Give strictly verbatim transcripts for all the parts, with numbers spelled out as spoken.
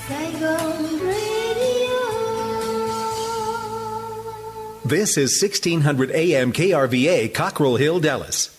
Saigon Radio. This is sixteen hundred A M K R V A, Cockrell Hill, Dallas.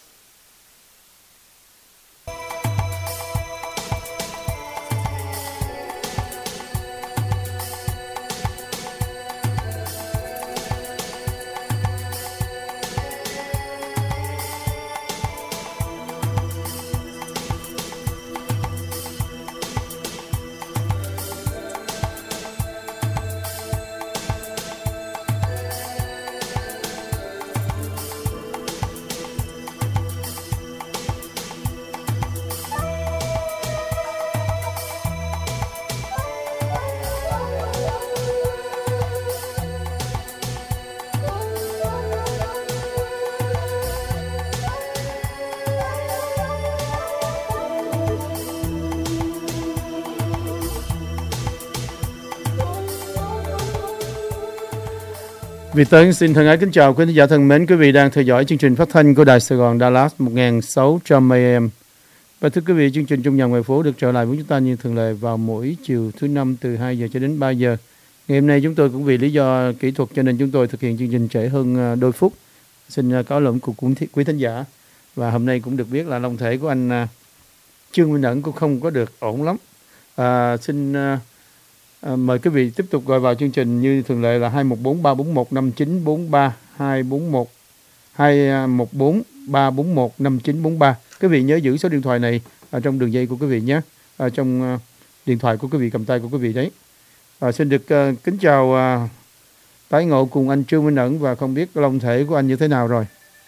Việt Tấn xin thân ái kính chào quý khán giả thân mến, quý vị đang theo dõi chương trình phát thanh của Đài Sài Gòn Dallas một nghìn sáu trăm A M. Và thưa quý vị, chương trình Trong Nhà Ngoài Phố được trở lại với chúng ta như thường lệ vào mỗi chiều thứ năm từ hai giờ cho đến ba giờ. Ngày hôm nay chúng tôi cũng vì lý do kỹ thuật cho nên chúng tôi thực hiện chương trình trễ hơn đôi phút. Xin cáo lỗi của quý thính giả. Và hôm nay cũng được biết là long thể của anh Trương Minh Ẩn cũng không có được ổn lắm. À, xin À, mời quý vị tiếp tục gọi vào chương trình như thường lệ là hai một bốn ba bốn một năm chín bốn ba, hai bốn một hai một bốn ba bốn một năm chín bốn ba. Quý vị nhớ giữ số điện thoại này ở trong đường dây của quý vị nhé, ở trong uh, điện thoại của quý vị, cầm tay của quý vị đấy. À, xin được uh, kính chào uh, tái ngộ cùng anh Trương Minh Ẩn, và không biết long thể của anh như thế nào rồi.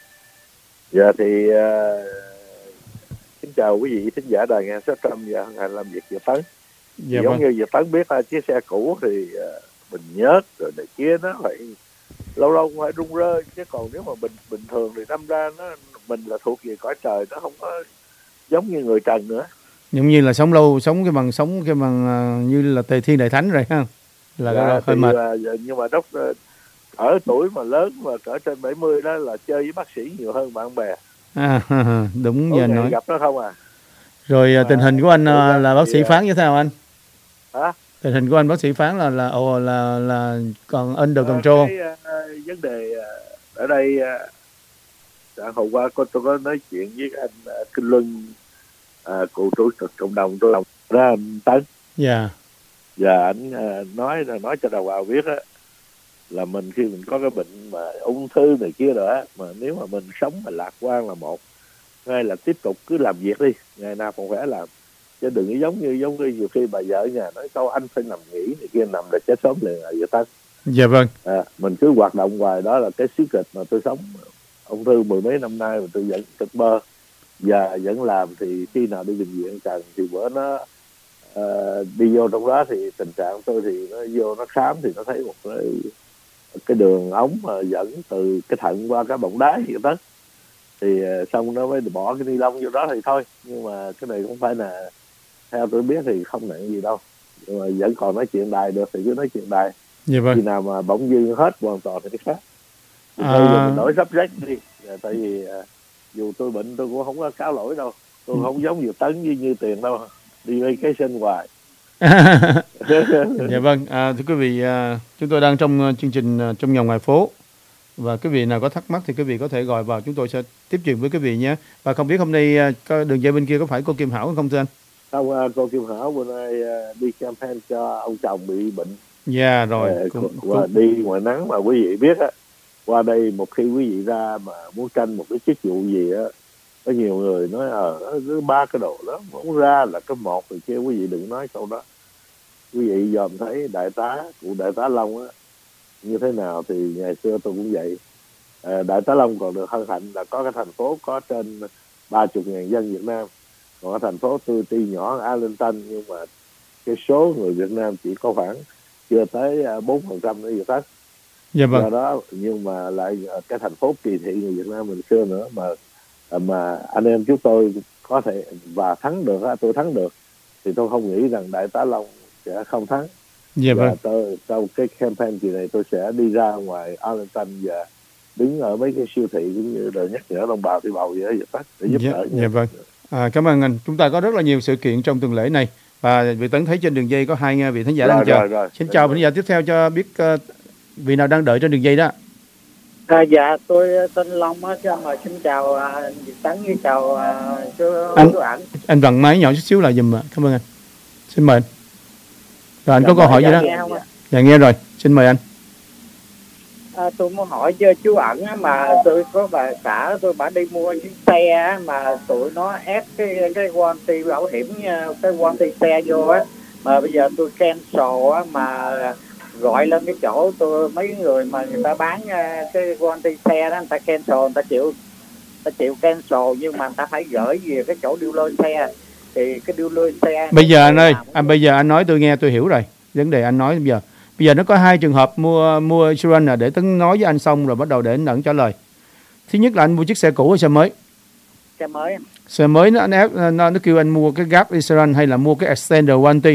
Dạ thì uh, kính chào quý vị thính giả đài nghe sáu trăm và hân hạnh làm việc Việt Tấn. Dạ giống vâng. như Việt Tấn biết là chiếc xe cũ thì uh, mình nhớt rồi này kia nó phải lâu lâu phải rung rơi, chứ còn nếu mà bình bình thường thì đâm ra nó mình là thuộc về cõi trời, nó không có giống như người trần nữa. Giống như là sống lâu, sống cái bằng sống cái bằng uh, như là tề thiên đại thánh rồi ha. Là dạ, hơi mệt. Uh, nhưng mà đốc uh, ở tuổi mà lớn mà cỡ trên bảy mươi đó là chơi với bác sĩ nhiều hơn bạn bè. À, đúng giờ nói. Gặp nó không à. Rồi uh, tình hình của anh uh, là bác sĩ thì, phán như thế nào anh? Hả? Tình hình của anh bác sĩ phán là là ồ là là còn under control. Cái uh, vấn đề uh, ở đây uh, hôm qua tôi, tôi có nói chuyện với anh uh, Kinh Luân, uh, cựu chủ tịch cộng đồng tôi lòng ra anh Tấn. Dạ. Yeah. Và anh uh, nói nói cho đồng bào biết á, là mình khi mình có cái bệnh mà ung thư này kia rồi á, mà nếu mà mình sống mà lạc quan là một, hai là tiếp tục cứ làm việc đi, ngày nào còn khỏe làm, chứ đừng có giống như giống như nhiều khi bà vợ ở nhà nói câu anh phải nằm nghỉ này kia, nằm là chết sớm liền là vậy ta. Dạ vâng. À, mình cứ hoạt động hoài, đó là cái xí kịch mà tôi sống ung thư mười mấy năm nay mà tôi vẫn cực mơ và vẫn làm. Thì khi nào đi bệnh viện cần thì bữa nó uh, đi vô trong đó thì tình trạng tôi thì nó vô nó khám thì nó thấy một cái cái đường ống mà dẫn từ cái thận qua cái bọng đái vậy đó. Thì uh, xong nó mới bỏ cái ni lông vô đó thì thôi. Nhưng mà cái này không phải là, theo tôi biết thì không nặng gì đâu, nhưng mà vẫn còn nói chuyện đài được thì cứ nói chuyện đài. Dạ vâng. Khi nào mà bỗng dưng hết hoàn toàn thì cái khác. Thì à... bây giờ mình đổi sắp rách đi. Tại vì uh, dù tôi bệnh tôi cũng không có cáo lỗi đâu. Tôi ừ. không giống như Tấn như như Tiền đâu, đi vay cái sinh hoài. Dạ vâng. À, thưa quý vị, à, chúng tôi đang trong uh, chương trình uh, Trong Nhà Ngoài Phố, và quý vị nào có thắc mắc thì quý vị có thể gọi vào, chúng tôi sẽ tiếp chuyện với quý vị nhé. Và không biết hôm nay uh, có đường dây bên kia có phải cô Kim Hảo không thưa anh? Không, uh, cô Kim Hảo bữa nay uh, đi campaign cho ông chồng bị bệnh. Dạ yeah, rồi. Uh, cũng, và cũng... đi ngoài nắng mà quý vị biết á, qua đây một khi quý vị ra mà muốn tranh một cái chức vụ gì á, có nhiều người nói ờ à, ba cái đồ đó muốn ra là cái một rồi kia, quý vị đừng nói câu đó. Quý vị dòm thấy đại tá, cụ đại tá Long á như thế nào thì ngày xưa tôi cũng vậy. À, đại tá Long còn được hân hạnh là có cái thành phố có trên ba mươi ngàn dân Việt Nam, còn cái thành phố tôi tuy nhỏ Arlington nhưng mà cái số người Việt Nam chỉ có khoảng chưa tới bốn phần trăm nữa Việt Tấn. Dạ vâng. Do đó nhưng mà lại cái thành phố kỳ thị người Việt Nam mình xưa nữa mà mà anh em chúng tôi có thể và thắng được, tôi thắng được thì tôi không nghĩ rằng đại tá Long sẽ không thắng. Dạ vâng. Tôi, trong cái campaign kỳ này tôi sẽ đi ra ngoài Arlington và đứng ở mấy cái siêu thị cũng như là nhắc nhở đồng bào đi bầu vậy đó, để giúp dạ, đỡ. Dạ vâng. À, cảm ơn anh. Chúng ta có rất là nhiều sự kiện trong tuần lễ này, Và Việt Tấn thấy trên đường dây có hai vị thính giả đang Rồi, chờ. rồi, rồi. Xin chào vị thính giả tiếp theo cho biết uh, vị nào đang đợi trên đường dây đó. À, dạ tôi tên Long á, cho mà xin chào à, Việt Tấn với chào à, chú Anh- chú ảnh. Anh vặn máy nhỏ chút xíu là giùm ạ. Cảm ơn anh. Xin mời anh. Rồi anh có Dạ, câu hỏi gì dạ, đó? nghe không ạ? Dạ nghe rồi. Xin mời anh. À, tôi muốn hỏi cho chú ẩn á, mà tôi có bà xã tôi bà đi mua chiếc xe á, mà tụi nó ép cái cái warranty bảo hiểm nha, cái warranty xe vô á, mà bây giờ tôi cancel á, mà gọi lên cái chỗ tôi mấy người mà người ta bán à, cái warranty xe đó, người ta cancel, người ta chịu người ta chịu cancel, nhưng mà người ta phải gửi về cái chỗ dealer xe, thì cái dealer xe Bây giờ anh ơi, anh bây giờ anh nói tôi nghe tôi hiểu rồi. Vấn đề anh nói bây giờ. Bây giờ nó có hai trường hợp mua mua insurance là để Tấn nói với anh xong rồi bắt đầu để anh Ẩn trả lời. Thứ nhất là anh mua chiếc xe cũ hay xe mới? xe mới. Xe mới nó anh ép nó, nó kêu anh mua cái gap insurance hay là mua cái extended warranty?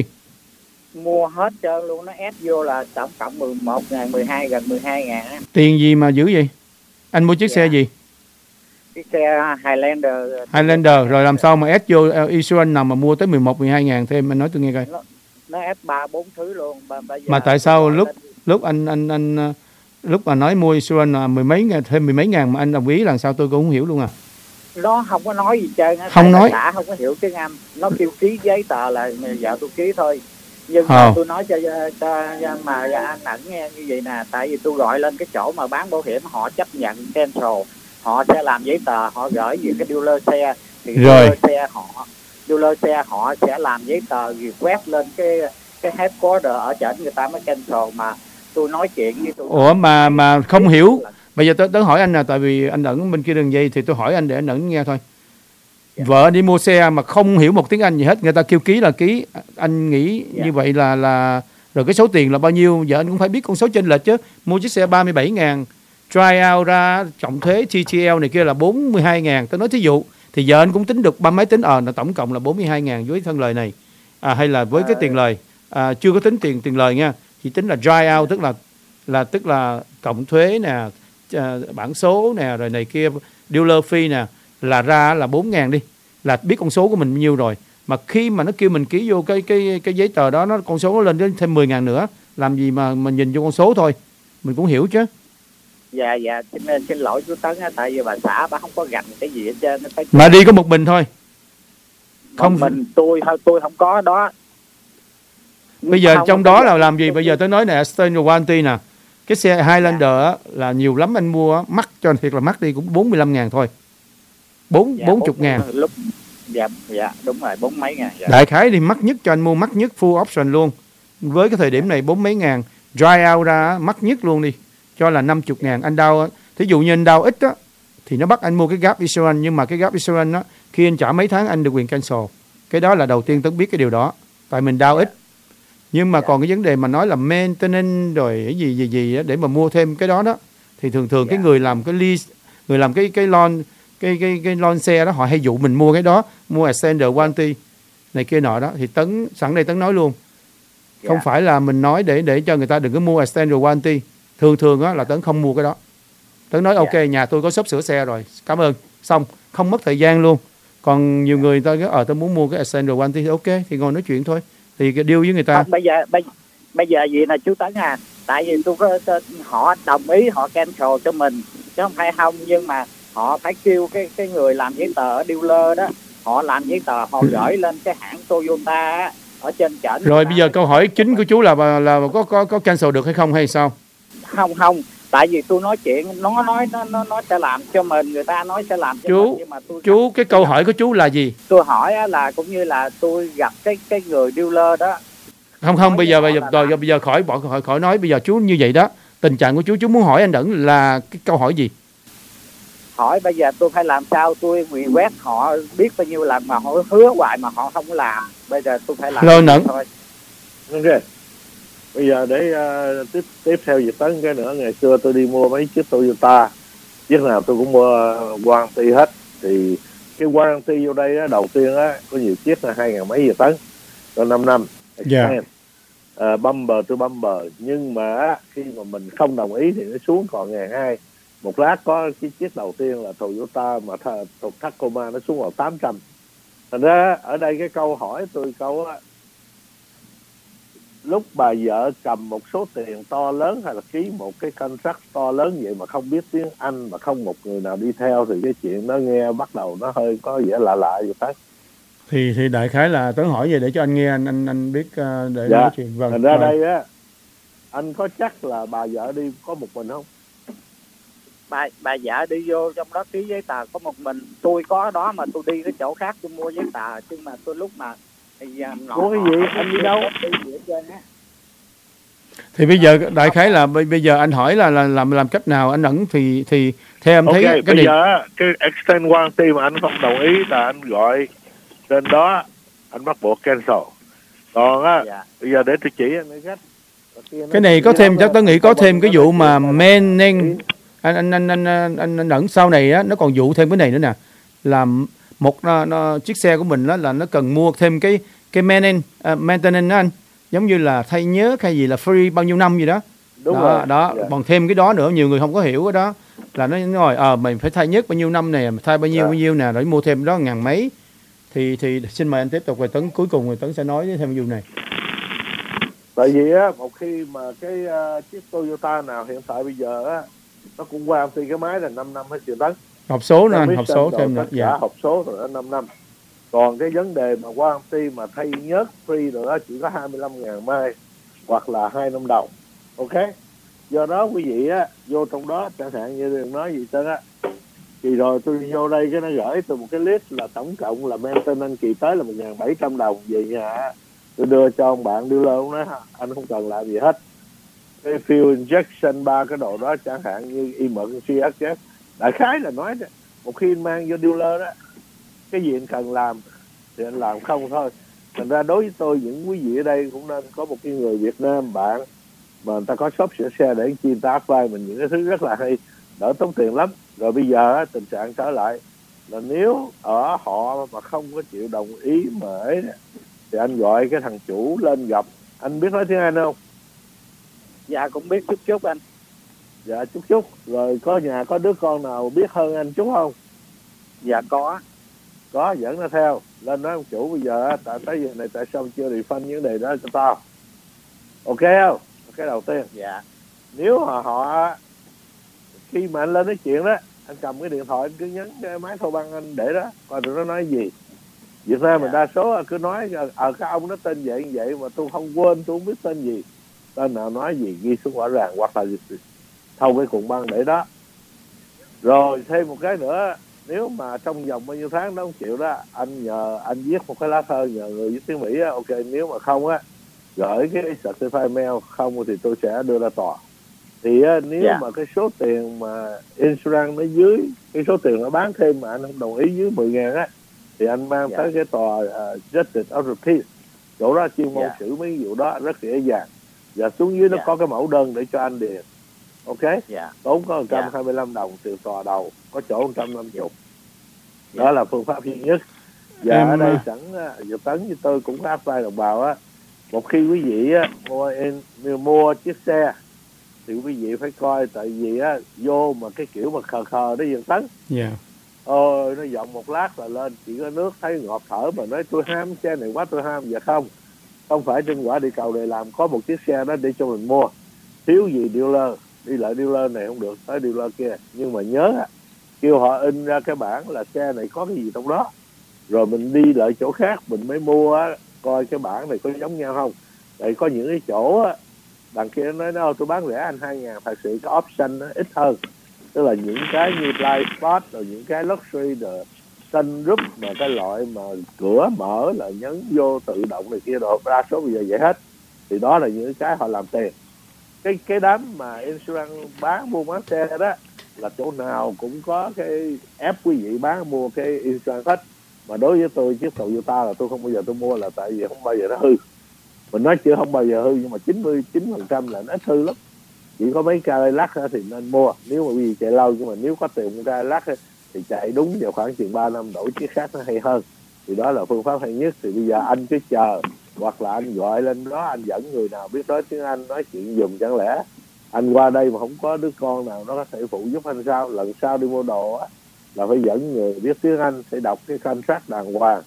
Mua hết trơn luôn, nó ép vô là tổng cộng mười một ngàn, mười hai, gần mười hai ngàn á. Tiền gì mà dữ vậy? Anh mua chiếc Dạ. xe gì? Cái xe Highlander. Highlander rồi làm sao mà ép vô uh, insurance nào mà mua tới mười một, mười hai ngàn thêm, anh nói tôi nghe coi. nó, nó ép ba bốn thứ luôn. Bà, bây giờ Mà tại sao tôi gọi lúc lên- lúc anh anh anh uh, lúc mà nói mua insurance là mười mấy ngàn, thêm mười mấy ngàn mà anh đồng ý là sao tôi cũng không hiểu luôn à. nó không có nói gì trơn á, Không tại nói. bà xã không có hiểu tiếng Anh, nó kêu ký giấy tờ là vợ tôi ký thôi, nhưng Ờ. mà tôi nói cho, cho, cho mà anh Ẩn nghe như vậy nè, tại vì tôi gọi lên cái chỗ mà bán bảo hiểm, họ chấp nhận cancel, họ sẽ làm giấy tờ, họ gửi về cái dealer xe, thì Rồi. dealer xe họ dealer xe họ sẽ làm giấy tờ request lên cái cái headquarter ở trển, người ta mới cancel. Mà tôi nói chuyện với tôi Ủa mà mà không hiểu. Bây giờ tôi tới hỏi anh là tại vì anh Ẩn bên kia đường dây thì tôi hỏi anh để anh Ẩn nghe thôi. Vợ anh đi mua xe mà không hiểu một tiếng Anh gì hết, người ta kêu ký là ký, anh nghĩ Dạ. như vậy là là rồi cái số tiền là bao nhiêu, vợ anh cũng phải biết con số chênh lệch chứ. Mua chiếc xe ba mươi bảy ngàn, try out ra trọng thuế tê tê lờ này kia là bốn mươi hai ngàn, tôi nói thí dụ thì vợ anh cũng tính được ba mấy tính ờ là tổng cộng là bốn mươi hai ngàn với thân lời này. À, hay là với cái tiền lời à, chưa có tính tiền tiền lời nha, chỉ tính là dry out tức là là tức là cộng thuế nè, à, bản số nè, rồi này kia, dealer fee nè, là ra là bốn ngàn đi, là biết con số của mình bao nhiêu rồi. Mà khi mà nó kêu mình ký vô cái cái cái giấy tờ đó, nó con số nó lên đến thêm mười ngàn nữa, làm gì mà mình nhìn vô con số thôi, mình cũng hiểu chứ. dạ dạ xin, xin lỗi chú Tấn á, tại vì bà xã bà không có gành cái gì hết trơn, nó phải Mà đi có một mình thôi. không Không- mình tôi thôi, tôi không có đó. Bây giờ Không, trong không đó có là gành. làm gì? Bây giờ tôi nói nè, external warranty nè, cái xe Highlander á, là nhiều lắm anh mua á, mắc cho thiệt là mắc đi cũng bốn mươi lăm ngàn thôi, bốn Dạ, bốn chục ngàn. lúc dạ dạ đúng rồi, bốn mấy ngàn. Dạ. Đại khái thì mắc nhất cho anh mua, mắc nhất full option luôn, với cái thời điểm này bốn mấy ngàn, dry out ra á, mắc nhất luôn đi cho là năm mươi ngàn. Anh đau, thí dụ như anh đau ít á thì nó bắt anh mua cái gap insurance, nhưng mà cái gap insurance đó khi anh trả mấy tháng anh được quyền cancel. Cái đó là đầu tiên Tấn biết cái điều đó, tại mình đau ít. Nhưng mà còn cái vấn đề mà nói là maintenance rồi cái gì gì gì đó, để mà mua thêm cái đó đó, thì thường thường cái Dạ. người làm cái lease, người làm cái cái loan cái cái cái loan xe đó, họ hay dụ mình mua cái đó, mua extended warranty này kia nọ đó. Thì Tấn sẵn đây Tấn nói luôn, Dạ. không phải là mình nói để để cho người ta đừng có mua extended warranty. Thường thường á là Tấn không mua cái đó. Tấn nói Dạ. ok, nhà tôi có shop sửa xe rồi, cảm ơn, xong, không mất thời gian luôn. Còn nhiều người ta nói ờ tôi muốn mua cái extended warranty thì ok, thì ngồi nói chuyện thôi, thì cái deal với người ta. Không, bây giờ bây, bây giờ gì là chú Tấn à, tại vì tôi có tôi- họ đồng ý, họ cancel cho mình chứ không phải không, nhưng mà họ phải kêu cái cái người làm giấy tờ ở dealer đó, họ làm giấy tờ, họ gửi lên cái hãng Toyota á, ở trên trển. Rồi bây giờ câu hỏi chính của chú là là, là có có có cancel được hay không hay sao? Không không, tại vì tôi nói chuyện, nó nói nó nó nó sẽ làm cho mình, người ta nói sẽ làm cho Chú- mình, nhưng mà tôi Chú, cái câu hỏi của chú là gì? tôi hỏi á, là cũng như là tôi gặp cái cái người dealer đó. Không không, Nói bây với giờ họ bây giờ là rồi làm. bây giờ khỏi bỏ khỏi khỏi nói, bây giờ chú như vậy đó, tình trạng của chú chú muốn hỏi anh Ẩn là cái câu hỏi gì? Hỏi bây giờ tôi phải làm sao, tôi request họ biết bao nhiêu lần mà họ hứa hoài mà họ không làm, bây giờ tôi phải làm Rồi, gì Nẫn. thôi. Ok. Bây giờ để uh, tiếp tiếp theo Việt Tấn cái nữa, ngày xưa tôi đi mua mấy chiếc Toyota, chiếc nào tôi cũng mua warranty hết. Thì cái warranty vô đây á, đầu tiên á có nhiều chiếc là hai ngàn mấy Việt Tấn, có năm năm. Dạ. uh, bumper to bumper, nhưng mà khi mà mình không đồng ý thì nó xuống còn ngàn hai. Một lát có cái chiếc đầu tiên là Toyota mà thuộc Tacoma, nó xuống vào tám trăm. Thành ra ở đây cái câu hỏi tôi câu á lúc bà vợ cầm một số tiền to lớn hay là ký một cái contract to lớn vậy mà không biết tiếng Anh mà không một người nào đi theo thì cái chuyện nó nghe bắt đầu nó hơi có vẻ lạ lạ vậy phải. thì thì đại khái là Tấn hỏi về để cho anh nghe, anh anh anh biết uh, để Dạ. nói chuyện. Vâng. Thành ra vâng. đây á, anh có chắc là bà vợ đi có một mình không? bà bà vợ đi vô trong đó ký giấy tờ có một mình. Tôi có đó mà tôi đi cái chỗ khác tôi mua giấy tờ, chứ mà tôi lúc mà thì Mua cái gì? Anh đi đâu? Thì bây giờ đại khái là bây bây giờ anh hỏi là là làm làm cách nào anh ẩn thì thì theo em thấy Ok, cái bây này. giờ á, cái extend warranty mà anh không đồng ý là anh gọi trên đó, anh bắt buộc cancel. Còn á, Dạ. bây giờ để tôi chỉ anh cái cách. Cái này có thêm, chắc tôi nghĩ có thêm cái vụ mà men nên anh anh anh anh anh, anh, anh ẩn sau này á, nó còn vụ thêm cái này nữa nè, là một nó, nó, chiếc xe của mình đó là nó cần mua thêm cái cái maintenance uh, maintenance đó anh, giống như là thay nhớ hay gì là free bao nhiêu năm gì đó. Đúng đó, rồi. đó Dạ. còn thêm cái đó nữa, nhiều người không có hiểu cái đó, là nó nói ờ à, mình phải thay nhất bao nhiêu năm này, thay bao nhiêu Dạ. bao nhiêu nè, rồi mua thêm đó ngàn mấy. Thì thì xin mời anh tiếp tục, rồi Tấn cuối cùng rồi Tấn sẽ nói thêm cái vụ này. Tại vì á, một khi mà cái uh, chiếc Toyota nào hiện tại bây giờ á, nó cũng qua thì cái máy là năm năm hết triệu Tấn. Hộp số nè anh, Mission hộp số thêm rồi nè. tất Dạ. cả hộp số rồi đó năm năm. Còn cái vấn đề mà warranty mà thay nhớt free rồi đó chỉ có hai mươi lăm ngàn mai hoặc là hai năm đồng. Ok. Do đó quý vị á, vô trong đó chẳng hạn như đừng nói gì trơn á. Thì rồi tôi vô đây cái nó gửi tôi một cái list là tổng cộng là maintenance kỳ tới là một ngàn bảy trăm đồng về nhà. Tôi đưa cho ông bạn dealer, ông nói anh không cần làm gì hết. Cái fuel injection ba cái đồ đó chẳng hạn như emergency exit. Đại khái là nói một khi anh mang vô dealer đó, cái gì anh cần làm thì anh làm không thôi. Thành ra đối với tôi, những quý vị ở đây cũng nên có một cái người Việt Nam bạn mà người ta có shop sửa xe để chi người ta apply mình những cái thứ rất là hay, đỡ tốn tiền lắm. Rồi bây giờ tình trạng trở lại là nếu ở họ mà không có chịu đồng ý mà ấy thì anh gọi cái thằng chủ lên gặp. Anh biết nói tiếng Anh không? Dạ cũng biết chút chút anh. Dạ chút chút. Rồi có nhà có đứa con nào biết hơn anh chút không? Dạ có. Có, dẫn nó theo. Lên nói ông chủ bây giờ tại tới giờ này tại sao chưa refund vấn đề đó cho tao. Ok không? Cái đầu tiên. Dạ. Nếu mà họ khi mà anh lên nói chuyện đó, anh cầm cái điện thoại anh cứ nhấn cái máy thâu băng anh để đó, coi tụi nó nói gì. Việt Nam mình đa số cứ nói ở cái ông nó tên vậy vậy mà tôi không quên, tôi không biết tên gì, tên nào nói gì ghi xuống rõ ràng, hoặc là thâu cái cuộn băng để đó. Rồi thêm một cái nữa, nếu mà trong vòng bao nhiêu tháng nó không chịu đó, anh nhờ anh viết một cái lá thơ nhờ người viết tiếng Mỹ á, ok. Nếu mà không á, gửi cái certified mail không thì tôi sẽ đưa ra tòa. Thì á, nếu yeah. mà cái số tiền mà insurance nó dưới cái số tiền nó bán thêm mà anh không đồng ý dưới mười ngàn á, thì anh mang yeah. tới cái tòa uh, Justice of the Peace, chỗ đó chuyên môn yeah. xử mấy vụ đó rất dễ dàng. Và xuống dưới nó yeah. có cái mẫu đơn để cho anh điền. Ok, yeah. tốn có một trăm hai mươi lăm yeah. đồng từ tòa đầu, có chỗ một trăm năm mươi. Yeah. Đó là phương pháp duy nhất. Và em... ở đây sẵn giờ Tấn như tôi cũng có apply đồng bào á, một khi quý vị á, mua, mua chiếc xe thì quý vị phải coi, tại vì á vô mà cái kiểu mà khờ khờ đó Dân Tấn. Yeah. Ôi nó giọng một lát là lên chỉ có nước thấy ngọt thở mà nói tôi ham xe này quá tôi ham. Dạ không, không phải trên quả địa cầu để làm có một chiếc xe đó để cho mình mua. Thiếu gì dealer, đi lại dealer này không được tới dealer kia. Nhưng mà nhớ á, kêu họ in ra cái bản là xe này có cái gì trong đó, rồi mình đi lại chỗ khác mình mới mua á, coi cái bản này có giống nhau không. Tại có những cái chỗ á, đằng kia nói đâu tôi bán rẻ anh hai ngàn, thật sự cái option nó ít hơn. Tức là những cái như blind spot, rồi những cái luxury, rồi sunroof mà cái loại mà cửa mở là nhấn vô tự động này kia, rồi đa số bây giờ vậy hết. Thì đó là những cái họ làm tiền. Cái cái đám mà insurance bán mua bán xe đó là chỗ nào cũng có cái ép quý vị bán mua cái insurance hết. Mà đối với tôi chiếc Toyota là tôi không bao giờ tôi mua, là tại vì không bao giờ nó hư. Mình nói chưa không bao giờ hư, nhưng mà chín mươi chín phần trăm là nó ít hư lắm. Chỉ có mấy Cadillac thì nên mua nếu mà quý vị chạy lâu. Nhưng mà nếu có tiền mua Cadillac thì chạy đúng vào khoảng chừng ba năm đổi chiếc khác nó hay hơn. Thì đó là phương pháp hay nhất. Thì bây giờ anh cứ chờ, hoặc là anh gọi lên đó, anh dẫn người nào biết nói tiếng Anh nói chuyện dùm. Chẳng lẽ anh qua đây mà không có đứa con nào nó có thể phụ giúp anh sao? Lần sau đi mua đồ á là phải dẫn người biết tiếng Anh, phải đọc cái contract đàng hoàng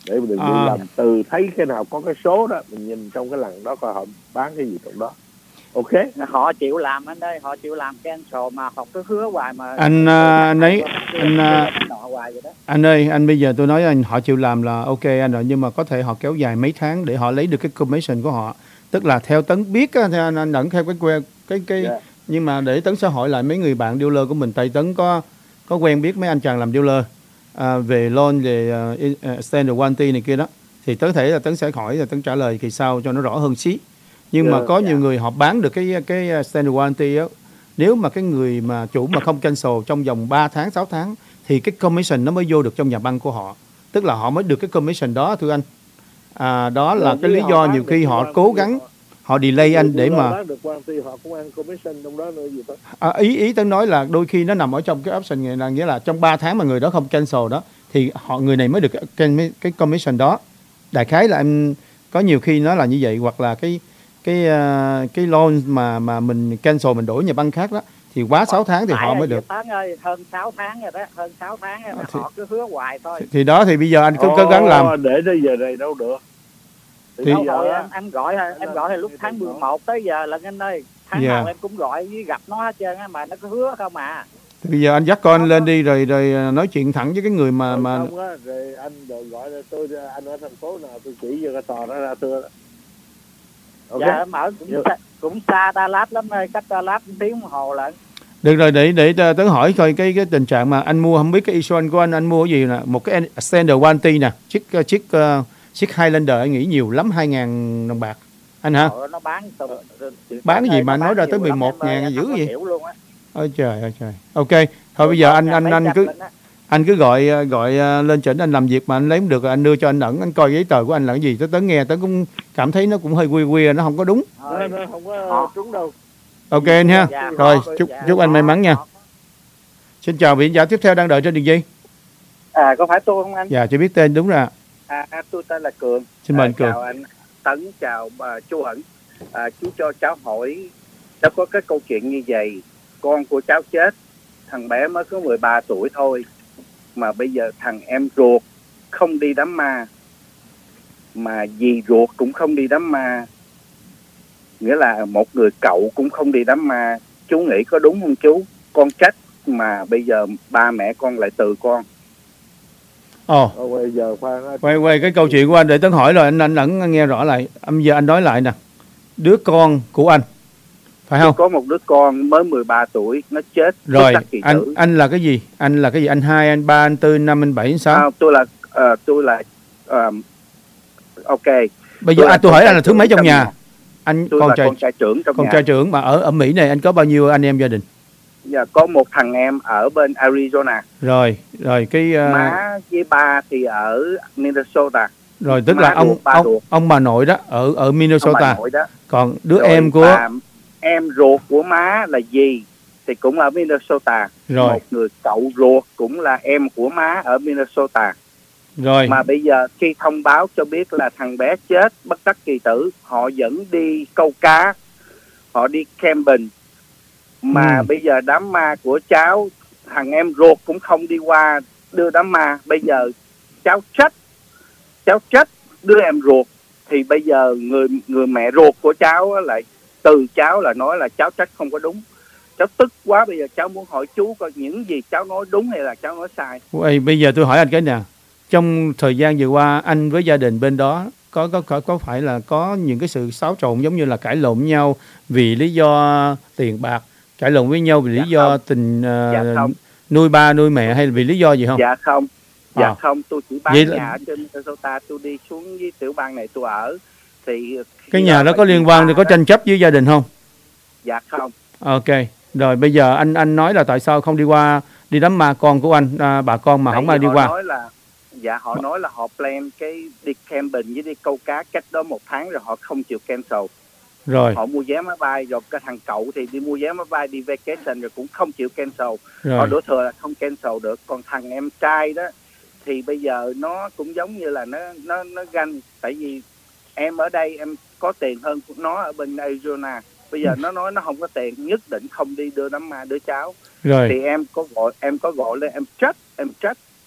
để mình đừng À. bị lầm. Từ thấy cái nào có cái số đó mình nhìn trong cái lần đó coi họ bán cái gì trong đó. Ok. Họ chịu làm anh ơi, họ chịu làm cancel mà họ cứ hứa hoài mà. Anh à, nấy anh à, hoài vậy đó. anh ơi, anh bây giờ tôi nói anh họ chịu làm là ok anh rồi, nhưng mà có thể họ kéo dài mấy tháng để họ lấy được cái commission của họ. Tức là theo Tấn biết á, theo anh anh Ẩn theo cái que cái cái Yeah. nhưng mà để Tấn sẽ hỏi lại mấy người bạn dealer của mình, tại Tấn có có quen biết mấy anh chàng làm dealer à, về loan, về uh, extended warranty này kia đó, thì Tấn thể là Tấn sẽ hỏi là Tấn trả lời kỳ sau cho nó rõ hơn xí. Nhưng Yeah, mà có yeah. nhiều người họ bán được cái cái extended warranty á, nếu mà cái người mà chủ mà không cancel trong vòng ba tháng sáu tháng thì cái commission nó mới vô được trong nhà băng của họ, tức là họ mới được cái commission đó thưa anh. À, đó là cái lý do nhiều khi họ cố gắng họ delay anh để mà bán được warranty họ cũng ăn commission trong đó nữa gì đó. à, ý ý Tấn nói là đôi khi nó nằm ở trong cái option này, là nghĩa là trong ba tháng mà người đó không cancel đó thì họ người này mới được cái, cái commission đó. Đại khái là em có nhiều khi nó là như vậy, hoặc là cái cái uh, cái loan mà mà mình cancel mình đổi nhà băng khác đó thì quá sáu tháng thì Phải họ mới rồi, được. Tấn ơi, hơn sáu tháng rồi đó, hơn sáu tháng rồi đó. Thì- Họ cứ hứa hoài thôi. Thì đó thì bây giờ anh cứ cố gắng làm. Ồ, để tới giờ này đâu được. Thì Thì- bây Đâu giờ rồi, á, em, em gọi em gọi lúc tháng mười một tới giờ là anh ơi, tháng Yeah. nào em cũng gọi với gặp nó hết trơn á, mà nó cứ hứa không à. Thì bây giờ anh dắt con lên đi rồi rồi nói chuyện thẳng với cái người mà mà không á, rồi anh rồi gọi là tôi, anh ở thành phố nào tôi chỉ cho cái tòa đó ra thưa đó. Ok. Dạ em ở cũng, Dạ. xa, cũng xa Dallas lắm ơi, cách Dallas một tiếng đồng hồ lận. được rồi, để để Tớ hỏi coi cái cái tình trạng mà anh mua, không biết cái insurance của anh anh mua cái gì nè, một cái extended warranty nè, chiếc chiếc uh, chiếc Highlander anh nghĩ nhiều lắm hai ngàn đồng bạc anh hả? Rồi nó bán từ, từ, từ Bán cái gì ơi, mà nó nói ra bán tới nhiều mười lắm một em ơi, ngàn em dữ không có vậy? hiểu luôn á. Ôi trời ơi trời. Ok, thôi bây giờ anh anh anh cứ anh cứ gọi gọi lên trển anh làm việc mà anh lấy không được anh đưa cho anh Ẩn, anh coi giấy tờ của anh là cái gì. Tớ Tớ nghe Tớ cũng cảm thấy nó cũng hơi quy quy, nó không có đúng. Nó, nó không có Họ- trúng đâu. Ok anh ha. Dạ, Rồi họ- chúc dạ, chúc anh họ- may mắn nha. họ- Xin chào vị giả tiếp theo đang đợi trên đường dây. À có phải tôi không anh? Dạ chưa biết tên đúng rồi. À tôi tên là Cường. Xin mời anh À, Cường. chào anh Tấn, chào uh, chú Ẩn. À, chú cho cháu hỏi, cháu có cái câu chuyện như vậy, con của cháu chết, thằng bé mới có mười ba tuổi thôi, mà bây giờ thằng em ruột không đi đám ma, mà dì ruột cũng không đi đám ma, nghĩa là một người cậu cũng không đi đám ma. Chú nghĩ có đúng không chú? Con trách mà bây giờ ba mẹ con lại từ con. Ồ, Ồ, bây giờ khoan á, quay quay cái câu chuyện của anh để Tấn hỏi rồi anh anh Ẩn nghe rõ lại. Bây giờ anh nói lại nè. Đứa con của anh phải không? Có một đứa con mới mười ba tuổi, nó chết Rồi, bất đắc kỳ anh tử. anh là cái gì? Anh là cái gì? Anh hai, anh ba, anh tư, anh năm, anh bảy, anh sáu. À, tôi là ờ, tôi là ờ, ok. Bây giờ tôi là à, tôi hỏi con anh là trai thứ mấy trưởng trong nhà? nhà. Anh Tôi con là trai con trai trưởng trong con nhà. trai trưởng mà ở ở Mỹ này anh có bao nhiêu anh em gia đình? Dạ, có một thằng em ở bên Arizona, Rồi, rồi cái uh, má với ba thì ở Minnesota. rồi tức má là ông ruột, ba ông ruột. ông bà nội đó ở ở Ông bà Minnesota. nội đó. Còn đứa Rồi em của bà- em ruột của má là dì thì cũng ở Minnesota. rồi, Một người cậu ruột cũng là em của má ở Minnesota. rồi. Mà bây giờ khi thông báo cho biết là thằng bé chết bất đắc kỳ tử, họ vẫn đi câu cá, họ đi camping, mà Ừ. bây giờ đám ma của cháu, thằng em ruột cũng không đi qua đưa đám ma. Bây giờ cháu trách cháu trách đứa em ruột, thì bây giờ người người mẹ ruột của cháu á lại từ cháu là nói là cháu trách không có đúng. Cháu tức quá, bây giờ cháu muốn hỏi chú coi những gì cháu nói đúng hay là cháu nói sai. Ê, bây giờ tôi hỏi anh cái nè. Trong thời gian vừa qua anh với gia đình bên đó có có có, có phải là có những cái sự xáo trộn giống như là cãi lộn nhau vì lý do tiền bạc, cãi lộn với nhau vì lý Dạ do không. tình uh, Dạ không. nuôi ba nuôi mẹ hay là vì lý do gì không? Dạ không. Dạ À. không, tôi chỉ bán Vậy là- nhà ở trên Minnesota, tôi đi xuống với tiểu bang này tôi ở. Thì Cái khi nhà đó mà có chị liên quan ba thì có đó- tranh chấp với gia đình không? Dạ không. Ok. Rồi bây giờ anh anh nói là tại sao không đi qua đi đám ma con của anh, à, bà con mà Tại không vì ai đi họ qua. nói là dạ họ nói là họ plan cái đi camping với đi câu cá cách đó một tháng rồi họ không chịu cancel. Rồi, Họ mua vé máy bay, rồi cái thằng cậu thì đi mua vé máy bay đi vacation rồi cũng không chịu cancel. Họ rồi. đổ thừa là không cancel được. Còn thằng em trai đó thì bây giờ nó cũng giống như là nó nó nó ganh, tại vì em ở đây em có tiền hơn nó ở bên Arizona. Bây giờ nó nói nó không có tiền, nhất định không đi đưa đám ma đứa cháu. Rồi. Thì em có gọi em có gọi lên em trách em trách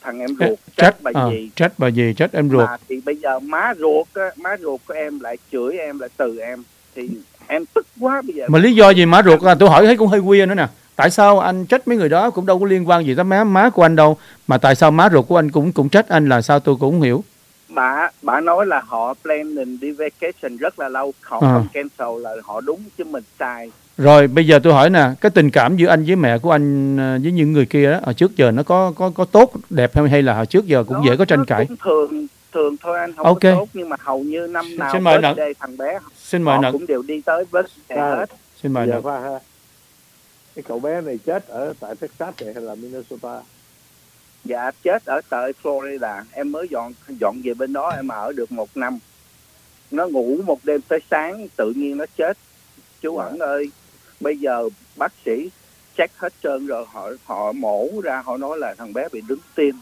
thằng em ruột trách trách bà à, dì. trách bà dì, trách em ruột. Mà thì bây giờ má ruột á, má ruột của em lại chửi em, lại từ em, thì em tức quá bây giờ. Mà lý do gì má ruột là tôi hỏi thấy cũng hơi weird nữa nè. Tại sao anh trách mấy người đó cũng đâu có liên quan gì tới má má của anh đâu, mà tại sao má ruột của anh cũng cũng trách anh là sao tôi cũng không hiểu. Bà bà nói là họ planning đi vacation rất là lâu, họ À. không cancel là họ đúng chứ mình sai. Rồi bây giờ tôi hỏi nè, cái tình cảm giữa anh với mẹ của anh ờ, với những người kia đó, hồi trước giờ nó có có có tốt đẹp hay hay là hồi trước giờ cũng Nó- dễ có tranh nó cãi? cũng thường thường thôi anh, không Ok. có tốt, nhưng mà hầu như năm nào Xin mời Nận. birthday thằng bé Xin mời họ Nận, cũng đều đi tới birthday À. hết. xin mời Giờ Nận. khoa ha, cái cậu bé này chết ở tại Texas này hay là Minnesota? Dạ chết ở tại Florida, em mới dọn dọn về bên đó, em ở được một năm. Nó ngủ một đêm tới sáng, tự nhiên nó chết. Chú Dạ. Ẩn ơi, bây giờ bác sĩ check hết trơn rồi, họ họ mổ ra, họ nói là thằng bé bị đứng tim.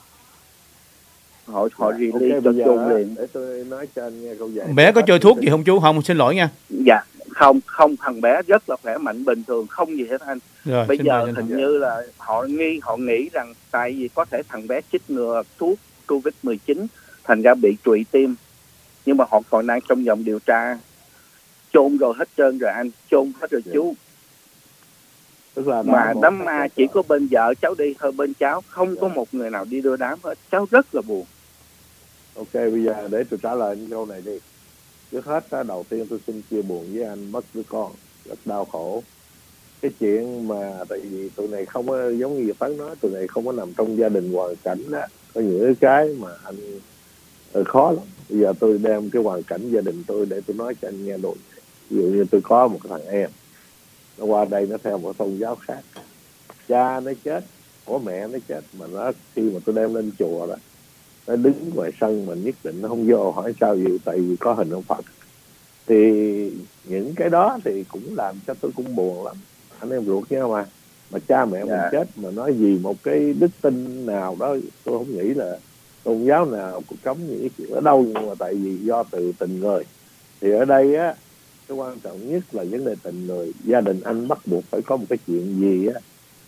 Họ họ Dạ, release ok, cho bây giờ chôn á, liền. để tôi nói cho anh nghe câu giải. Bé có chơi thuốc gì không chú? Không, xin lỗi nha. Dạ không không, thằng bé rất là khỏe mạnh bình thường, không gì hết anh. Rồi, Bây xin giờ mời xin hình mời. như là họ nghi họ nghĩ rằng tại vì có thể thằng bé chích ngừa thuốc covid mười chín thành ra bị trụy tim, nhưng mà họ còn đang trong vòng điều tra. Chôn rồi hết trơn rồi anh, chôn hết rồi Dạ. chú. Tức là đã Mà một đám cái- ma chỉ có bên vợ cháu đi thôi, bên cháu không có một người nào đi đưa đám hết. Cháu rất là buồn. Ok, bây giờ để tôi trả lời những câu này đi. Trước hết á, đầu tiên tôi xin chia buồn với anh mất đứa con, rất đau khổ. Cái chuyện mà tại vì tụi này không có giống như Tấn nói, tụi này không có nằm trong gia đình hoàn cảnh đó, có những cái mà anh ờ, khó lắm. Bây giờ tôi đem cái hoàn cảnh gia đình tôi để tôi nói cho anh nghe luôn. Ví dụ như tôi có một cái thằng em, nó qua đây nó theo một tôn giáo khác, cha nó chết, của mẹ nó chết, mà nó khi mà tôi đem lên chùa rồi nó đứng ngoài sân mà nhất định nó không vô hỏi sao vậy, tại vì có hình ông Phật. Thì những cái đó thì cũng làm cho tôi cũng buồn lắm, anh em ruột nhau mà mà cha mẹ mình Dạ. chết mà nói gì một cái đức tin nào đó, tôi không nghĩ là tôn giáo nào cũng cấm những cái chuyện ở đâu, nhưng mà tại vì do từ tình người. Thì ở đây á, cái quan trọng nhất là vấn đề tình người. Gia đình anh bắt buộc phải có một cái chuyện gì á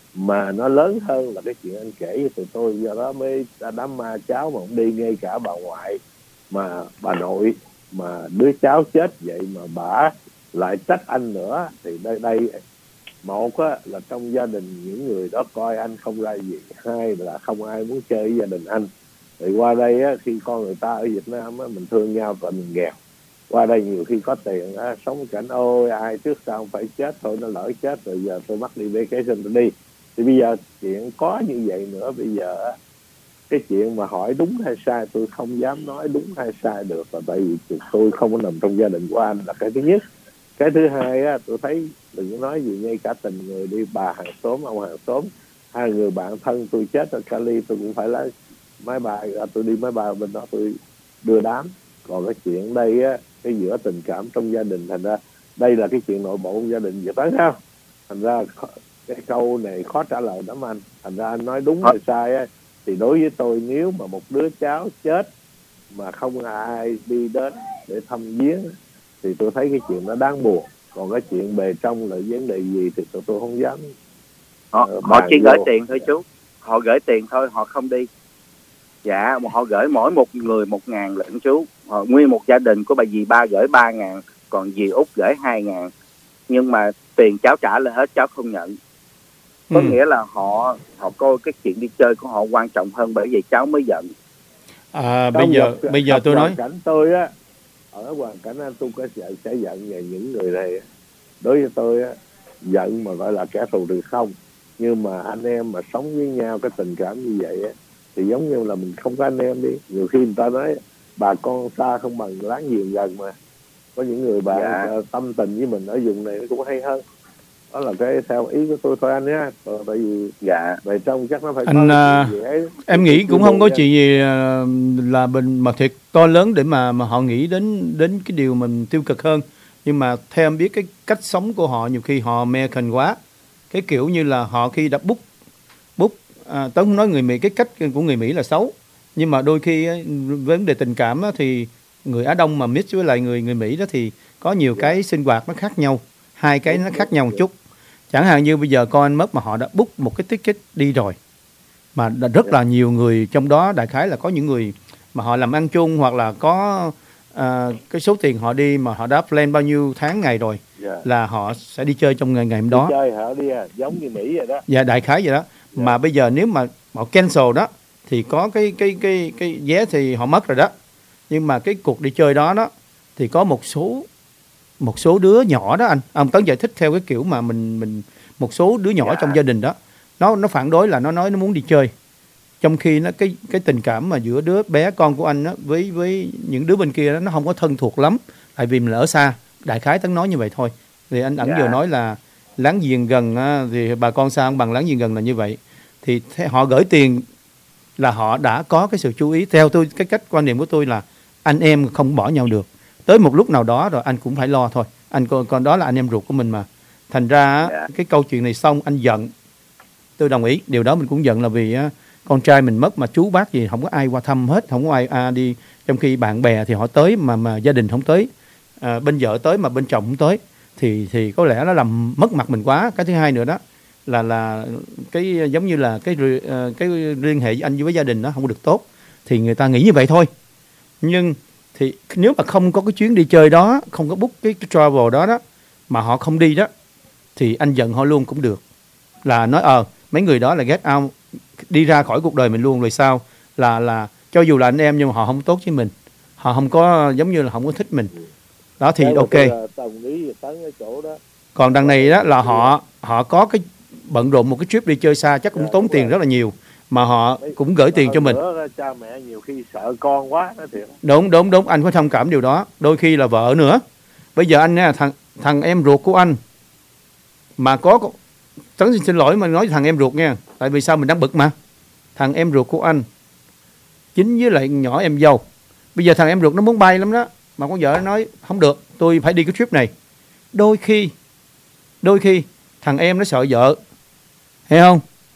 mà nó lớn hơn là cái chuyện anh kể với tụi tôi, do đó mới đám ma cháu mà không đi, ngay cả bà ngoại mà bà nội mà đứa cháu chết vậy mà bà lại trách anh nữa. Thì đây đây một á, là trong gia đình những người đó coi anh không ra gì, hai là không ai muốn chơi với gia đình anh. Thì qua đây á, khi con người ta ở Việt Nam á, mình thương nhau và mình nghèo, qua đây nhiều khi có tiền á, sống cảnh ôi ai trước sau phải chết thôi, nó lỡ chết rồi giờ tôi mắc đi vacation tôi đi. Thì bây giờ chuyện có như vậy nữa, bây giờ á, cái chuyện mà hỏi đúng hay sai tôi không dám nói đúng hay sai được, là tại vì tôi không có nằm trong gia đình của anh, là cái thứ nhất. Cái thứ hai á, tôi thấy đừng có nói gì ngay cả tình người đi, bà hàng xóm ông hàng xóm, hai người bạn thân tôi chết ở Cali tôi cũng phải lấy máy bay ra, tôi đi máy bay bên đó tôi đưa đám. Còn cái chuyện đây á, cái giữa tình cảm trong gia đình, thành ra đây là cái chuyện nội bộ gia đình vậy tới không, thành ra cái câu này khó trả lời lắm anh. Thành ra anh nói đúng hay sai á, thì đối với tôi nếu mà một đứa cháu chết mà không ai đi đến để thăm viếng thì tôi thấy cái chuyện nó đáng buồn. Còn cái chuyện bề trong là vấn đề gì thì tôi, tôi không dám. Họ, Ờ, họ bàn chỉ vô. gửi tiền thôi chú, họ gửi tiền thôi, họ không đi. Dạ, mà họ gửi mỗi một người một ngàn lận chú. Họ, nguyên một gia đình của bà dì ba gửi ba ngàn, còn dì Út gửi hai ngàn. Nhưng mà tiền cháu trả lại hết, cháu không nhận. Có Ừ. nghĩa là họ họ coi cái chuyện đi chơi của họ quan trọng hơn, bởi vì cháu mới giận. À, Trong bây giờ gặp- bây giờ gặp tôi nói hoàn cảnh tôi á, ở hoàn cảnh anh tôi có sẽ, sẽ giận về những người này. Đối với tôi á, giận mà gọi là kẻ thù thì không, nhưng mà anh em mà sống với nhau cái tình cảm như vậy á, thì giống như là mình không có anh em đi. Nhiều khi người ta nói bà con xa không bằng láng giềng gần, mà có những người bạn Dạ. ờ, tâm tình với mình ở vùng này nó cũng hay hơn. Đó là cái theo ý của tôi thôi anh nhé. Còn tại vì Dạ. về trong chắc nó phải Anh, có à, cái chuyện gì ấy. em nghĩ cũng không có Tôi- chuyện gì ờ, là bình mà thiệt to lớn để mà mà họ nghĩ đến đến cái điều mình tiêu cực hơn. Nhưng mà theo em biết cái cách sống của họ nhiều khi họ American quá, cái kiểu như là họ khi đã bút bút à, tớ không nói người Mỹ, cái cách của người Mỹ là xấu, nhưng mà đôi khi á, với vấn đề tình cảm á, thì người Á Đông mà mix với lại người người Mỹ đó thì có nhiều cái sinh hoạt nó khác nhau, hai cái nó khác nhau một chút. Chẳng hạn như bây giờ con anh mất mà họ đã book một cái ticket đi rồi, mà rất là nhiều người trong đó, đại khái là có những người mà họ làm ăn chung hoặc là có à, cái số tiền họ đi mà họ đã plan bao nhiêu tháng ngày rồi, yeah. là họ sẽ đi chơi trong ngày ngày hôm đó. Đi chơi họ đi à, giống như Mỹ vậy đó. Dạ, đại khái vậy đó. Yeah. Mà bây giờ nếu mà họ cancel đó thì có cái cái cái cái vé thì họ mất rồi đó. Nhưng mà cái cuộc đi chơi đó đó thì có một số một số đứa nhỏ đó anh, ông Tấn giải thích theo cái kiểu mà mình mình một số đứa nhỏ yeah. trong gia đình đó, nó nó phản đối, là nó nói nó muốn đi chơi, trong khi nó cái cái tình cảm mà giữa đứa bé con của anh đó với với những đứa bên kia đó, nó không có thân thuộc lắm, tại vì mình ở xa. Đại khái Tấn nói như vậy thôi. Thì anh ẩn yeah. vừa nói là láng giềng gần á, thì bà con xa không bằng láng giềng gần là như vậy. Thì họ gửi tiền là họ đã có cái sự chú ý. Theo tôi, cái cách quan niệm của tôi là anh em không bỏ nhau được, tới một lúc nào đó rồi anh cũng phải lo thôi. Anh còn, còn đó là anh em ruột của mình mà. Thành ra yeah. cái câu chuyện này xong anh giận, tôi đồng ý. Điều đó mình cũng giận là vì á, con trai mình mất mà chú bác gì không có ai qua thăm hết, không có ai à, đi. Trong khi bạn bè thì họ tới mà mà gia đình không tới, à, bên vợ tới mà bên chồng không tới, thì thì có lẽ nó làm mất mặt mình quá. Cái thứ hai nữa đó là là cái giống như là cái cái liên hệ với anh với gia đình nó không có được tốt, thì người ta nghĩ như vậy thôi. Nhưng thì nếu mà không có cái chuyến đi chơi đó, không có book cái, cái travel đó đó, mà họ không đi đó, thì anh giận họ luôn cũng được. Là nói ờ mấy người đó là get out, đi ra khỏi cuộc đời mình luôn rồi sao. Là là cho dù là anh em nhưng mà họ không tốt với mình, họ không có giống như là không có thích mình đó, thì ok. Còn đằng này đó là họ họ có cái bận rộn một cái trip đi chơi xa, chắc cũng tốn tiền rất là nhiều, mà họ cũng gửi tiền cho mình. Cha mẹ nhiều khi sợ con quá đó thiệt. Đúng đúng đúng, anh phải thông cảm điều đó. Đôi khi là vợ nữa. Bây giờ anh nha, thằng thằng em ruột của anh mà có Tấn xin, xin lỗi mà nói thằng em ruột nha, tại vì sao mình đang bực mà. Thằng em ruột của anh chính với lại nhỏ em dâu. Bây giờ thằng em ruột nó muốn bay lắm đó, mà con vợ nó nói không được, tôi phải đi cái trip này. Đôi khi đôi khi thằng em nó sợ vợ, hiểu không?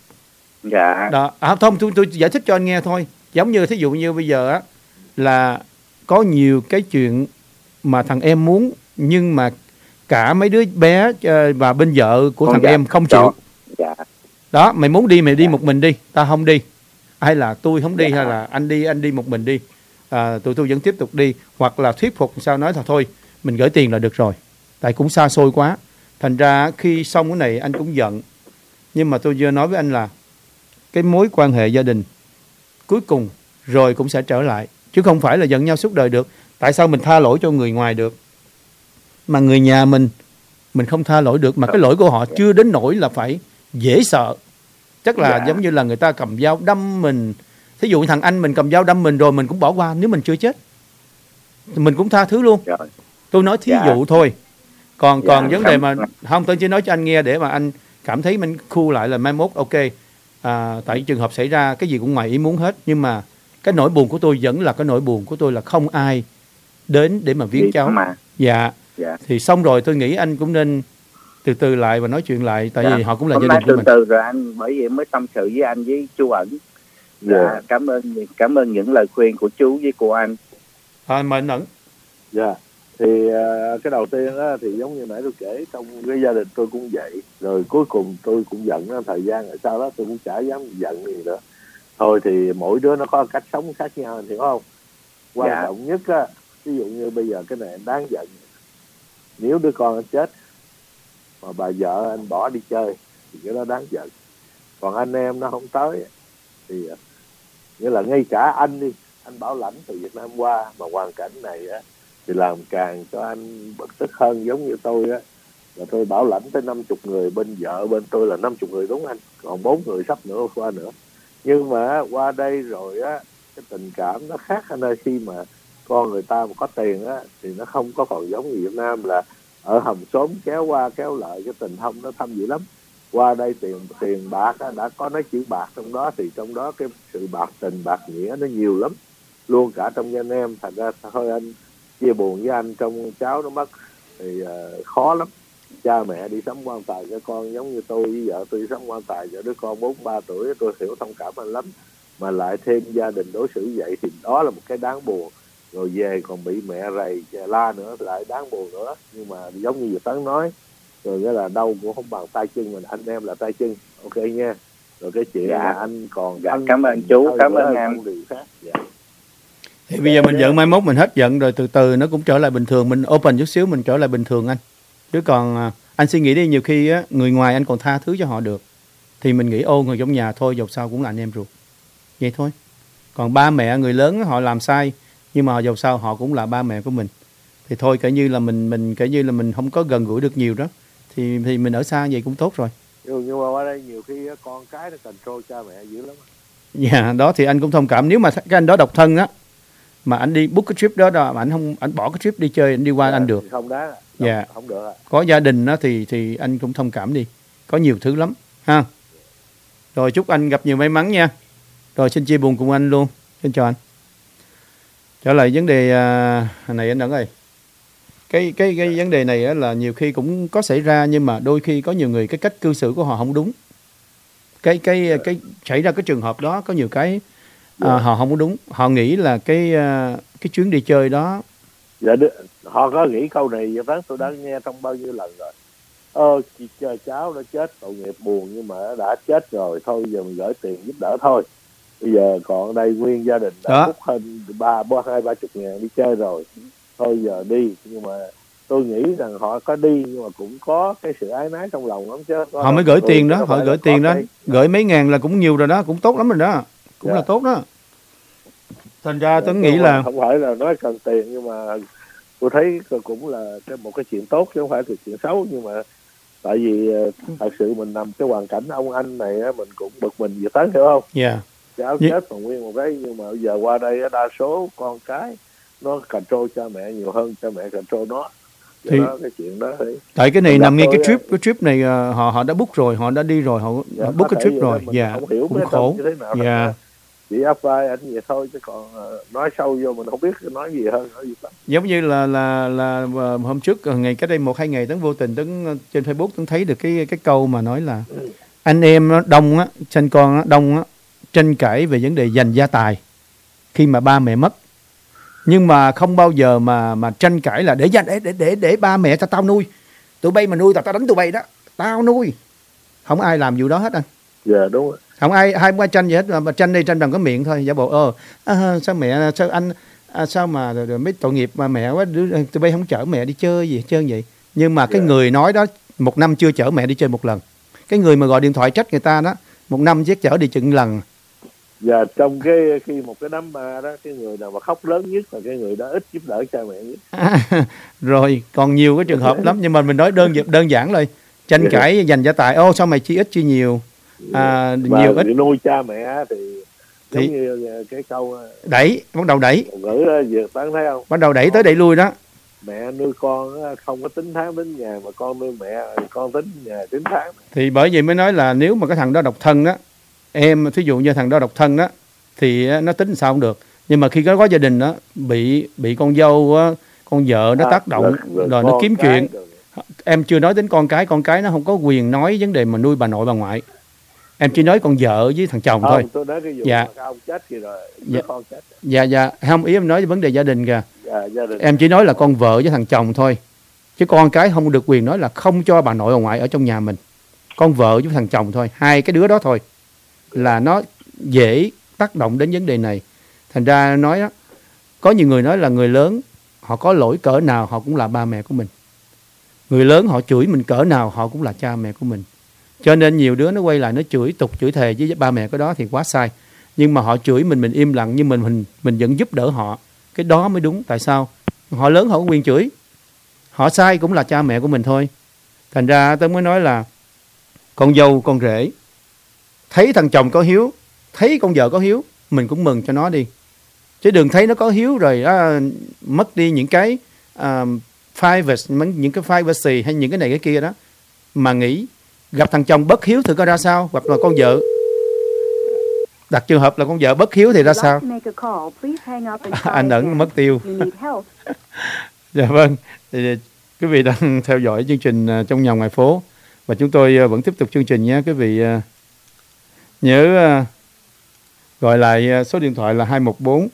Dạ. Đó, à, không, tôi, tôi giải thích cho anh nghe thôi. Giống như thí dụ như bây giờ á, là có nhiều cái chuyện mà thằng em muốn, nhưng mà cả mấy đứa bé và bên vợ của con thằng dạ, em không chịu. Dạ. Đó, mày muốn đi mày đi dạ. một mình đi, tao không đi. Hay là tôi không đi, dạ. hay là anh đi, anh đi một mình đi. À, tụi tôi vẫn tiếp tục đi. Hoặc là thuyết phục sao nói là thôi, mình gửi tiền là được rồi. Tại cũng xa xôi quá. Thành ra khi xong cái này anh cũng giận. Nhưng mà tôi vừa nói với anh là cái mối quan hệ gia đình cuối cùng rồi cũng sẽ trở lại, chứ không phải là giận nhau suốt đời được. Tại sao mình tha lỗi cho người ngoài được mà người nhà mình mình không tha lỗi được? Mà cái lỗi của họ chưa đến nỗi là phải dễ sợ. Chắc là dạ. giống như là người ta cầm dao đâm mình. Thí dụ thằng anh mình cầm dao đâm mình rồi mình cũng bỏ qua. Nếu mình chưa chết thì mình cũng tha thứ luôn. dạ. Tôi nói thí dạ. dụ thôi. Còn dạ, còn vấn đề mà không, tôi chỉ nói cho anh nghe để mà anh cảm thấy mình khu lại là mai mốt ok. À, tại trường hợp xảy ra cái gì cũng ngoài ý muốn hết. Nhưng mà cái nỗi buồn của tôi vẫn là cái nỗi buồn của tôi là không ai đến để mà viếng cháu. Mà. Dạ. dạ. Thì xong rồi tôi nghĩ anh cũng nên từ từ lại và nói chuyện lại. Tại dạ. vì họ cũng là gia đình của từ mình. từ rồi anh, bởi vậy mới tâm sự với anh với chú Ẩn. Dạ. dạ. Cảm ơn cảm ơn những lời khuyên của chú với cô anh. À, mời anh Ẩn. Dạ. Thì uh, cái đầu tiên á, thì giống như nãy tôi kể, trong cái gia đình tôi cũng vậy. Rồi cuối cùng tôi cũng giận đó, thời gian rồi sau đó tôi cũng chả dám giận gì nữa. Thôi thì mỗi đứa nó có cách sống khác nhau, anh hiểu không? Quan dạ. trọng nhất á, ví dụ như bây giờ cái này đáng giận. Nếu đứa con nó chết mà bà vợ anh bỏ đi chơi thì cái đó đáng giận. Còn anh em nó không tới thì nghĩa là ngay cả anh đi, anh bảo lãnh từ Việt Nam qua mà hoàn cảnh này á thì làm càng cho anh bực tức hơn. Giống như tôi á, là tôi bảo lãnh tới năm chục người, bên vợ bên tôi là năm chục người đúng anh, còn bốn người sắp nữa qua nữa. Nhưng mà qua đây rồi á, cái tình cảm nó khác anh ơi. Khi mà con người ta mà có tiền á thì nó không có còn giống như Việt Nam là ở hầm xóm kéo qua kéo lại, cái tình thông nó thâm dữ lắm. Qua đây tiền tiền bạc á, đã có nói chữ bạc trong đó, thì trong đó cái sự bạc tình bạc nghĩa nó nhiều lắm luôn cả trong anh em. Thành ra thôi anh chia buồn với anh trong cháu nó mất thì uh, khó lắm. Cha mẹ đi sắm quan tài cho con, giống như tôi với vợ tôi đi sắm quan tài cho đứa con bốn ba tuổi, tôi hiểu thông cảm anh lắm. Mà lại thêm gia đình đối xử vậy thì đó là một cái đáng buồn. Rồi về còn bị mẹ rầy la nữa lại đáng buồn nữa. Nhưng mà giống như Tấn nói, rồi nghĩa là đâu cũng không bằng tay chân mình, anh em là tay chân. Ok nha. Rồi cái chuyện Dạ. là anh còn Dạ, anh cảm ơn chú, cảm ơn em. điều khác. Dạ. Thì bây giờ mình giận mai mốt mình hết giận rồi từ từ nó cũng trở lại bình thường, mình open chút xíu mình trở lại bình thường anh. Chứ còn à, anh suy nghĩ đi, nhiều khi á, người ngoài anh còn tha thứ cho họ được thì mình nghĩ ô người trong nhà thôi dầu sao cũng là anh em ruột. Vậy thôi. Còn ba mẹ người lớn họ làm sai nhưng mà dầu sao họ cũng là ba mẹ của mình. Thì thôi kể như là mình mình kể như là mình không có gần gũi được nhiều đó thì thì mình ở xa vậy cũng tốt rồi. Nhưng nhưng mà ở đây nhiều khi con cái nó control cha mẹ dữ lắm. Dạ, đó thì anh cũng thông cảm. Nếu mà cái anh đó độc thân á mà anh đi book cái trip đó đó mà anh không anh bỏ cái trip đi chơi anh đi qua Dạ, anh được. Không đáng. Dạ. Không, không được. Có gia đình đó thì thì anh cũng thông cảm đi. Có nhiều thứ lắm ha. Rồi chúc anh gặp nhiều may mắn nha. Rồi xin chia buồn cùng anh luôn. Xin chào anh. Trở lại vấn đề à, này anh Ẩn ơi. Cái cái cái vấn đề này á, là nhiều khi cũng có xảy ra nhưng mà đôi khi có nhiều người cái cách cư xử của họ không đúng. Cái cái cái xảy ra cái trường hợp đó có nhiều cái à, họ không có đúng. Họ nghĩ là cái à, cái chuyến đi chơi đó. Dạ, đ- họ có nghĩ câu này vậy đó, tôi đã nghe trong bao nhiêu lần rồi. Ơ chị chờ cháu nó chết tội nghiệp buồn nhưng mà nó đã chết rồi, thôi giờ mình gửi tiền giúp đỡ thôi. Bây giờ còn ở đây nguyên gia đình đã Đó. hút hơn ba ba hai ba chục ngàn đi chơi rồi, thôi giờ đi. Nhưng mà tôi nghĩ rằng họ có đi nhưng mà cũng có cái sự ái nái trong lòng lắm chứ. Có Họ mới đâu, gửi tôi tiền đó, đâu họ phải gửi là tiền khó đó, đây. gửi mấy ngàn là cũng nhiều rồi đó, cũng tốt lắm rồi đó, cũng Dạ. là tốt đó. Thành ra tôi Tôi nghĩ là không phải là nói cần tiền nhưng mà tôi thấy cũng là cái một cái chuyện tốt chứ không phải là chuyện xấu. Nhưng mà tại vì ờ, thật sự mình nằm cái hoàn cảnh ông anh này á, mình cũng bực mình vậy tới, hiểu không? dạ Cháu Như- chết còn nguyên một cái nhưng mà bây giờ qua đây á, đa số con cái nó control cha mẹ nhiều hơn cha mẹ control nó. Do Thì- đó cái chuyện đó thì tại cái này Gặp nằm ngay cái tôi, trip, cái trip này ờ, họ họ đã book rồi, họ đã đi rồi, họ dạ, họ có book cái thể trip vậy rồi, đó, mình dạ không hiểu cũng cái khổ, tâm như thế nào. dạ. Chỉ áp vai anh vậy thôi chứ còn ờ, nói sâu vô mình không biết nói gì hơn nói gì hết. Giống như là là là ờ, hôm trước ờ, ngày cách đây một hai ngày Tấn vô tình Tấn ờ, trên Facebook Tấn thấy được cái cái câu mà nói là anh em nó đông á, sinh con á, đông á, tranh cãi về vấn đề giành gia tài khi mà ba mẹ mất, nhưng mà không bao giờ mà mà tranh cãi là để gia để để để để ba mẹ cho tao nuôi, tụi bay mà nuôi tao tao đánh tụi bay đó, tao nuôi. Không ai làm vụ đó hết anh. Dạ đúng rồi. Không ai hai ba tranh gì hết mà, mà tranh đây tranh bằng cái miệng thôi, giả bộ ờ à, sao mẹ sao anh à, sao mà rồi, rồi mấy tội nghiệp mà mẹ quá đứa, tụi bay không chở mẹ đi chơi gì hết trơn vậy. Nhưng mà cái Dạ. người nói đó một năm chưa chở mẹ đi chơi một lần. Cái người mà gọi điện thoại trách người ta đó một năm chắc chở đi chừng lần. Và trong cái khi một cái đám ma đó, cái người nào mà khóc lớn nhất là cái người đó ít giúp đỡ cha mẹ nhất. Rồi còn nhiều cái trường hợp lắm, nhưng mà mình nói đơn đơn giản thôi, tranh Dạ. cãi giành gia tài, ô sao mày chi ít chi nhiều, à, Mà nhiều ít nuôi cha mẹ thì giống Thì- như cái câu đẩy, bắt đầu đẩy, một ngữ đó, Việt Tán thấy không? bắt đầu đẩy tới đẩy lui đó. Mẹ nuôi con á, không có tính tháng tính nhà, mà con nuôi mẹ con tính nhà tính tháng. Thì bởi vậy mới nói là nếu mà cái thằng đó độc thân á, em thí dụ như thằng đó độc thân á thì á, nó tính sao cũng được, nhưng mà khi có, có gia đình đó bị bị con dâu á, con vợ nó À, tác động rồi- rồi con nó kiếm cái chuyện. rồi. Em chưa nói đến con cái, con cái nó không có quyền nói vấn đề mà nuôi bà nội bà ngoại. Em chỉ nói con vợ với thằng chồng thôi. Không, tôi nói cái vụ Dạ. mà cái ông chết gì rồi, Dạ. đứa con chết. Dạ dạ, không, ý em nói về vấn đề gia đình kìa. Dạ, gia đình. Em chỉ nói là con vợ với thằng chồng thôi, chứ con cái không được quyền nói là không cho bà nội bà ngoại ở trong nhà mình. Con vợ với thằng chồng thôi, hai cái đứa đó thôi là nó dễ tác động đến vấn đề này. Thành ra nói á, có nhiều người nói là người lớn họ có lỗi cỡ nào họ cũng là ba mẹ của mình. Người lớn họ chửi mình cỡ nào họ cũng là cha mẹ của mình. Cho nên nhiều đứa nó quay lại nó chửi tục chửi thề với ba mẹ cái đó thì quá sai. Nhưng mà họ chửi mình mình im lặng, nhưng mình mình mình vẫn giúp đỡ họ, cái đó mới đúng. Tại sao? Họ lớn họ có quyền chửi, họ sai cũng là cha mẹ của mình thôi. Thành ra tôi mới nói là con dâu con rể thấy thằng chồng có hiếu, thấy con vợ có hiếu, mình cũng mừng cho nó đi. Chứ đừng thấy nó có hiếu rồi đó, mất đi những cái uh, privacy, những cái privacy hay những cái này cái kia đó, mà nghĩ gặp thằng chồng bất hiếu thì có ra sao, hoặc là con vợ đặt trường hợp là con vợ bất hiếu thì ra sao. Anh Ẩn mất tiêu. Dạ vâng, thì quý vị đang theo dõi chương trình Trong Nhà Ngoài Phố và chúng tôi vẫn tiếp tục chương trình nhé. Quý vị nhớ gọi lại số điện thoại là hai một bốn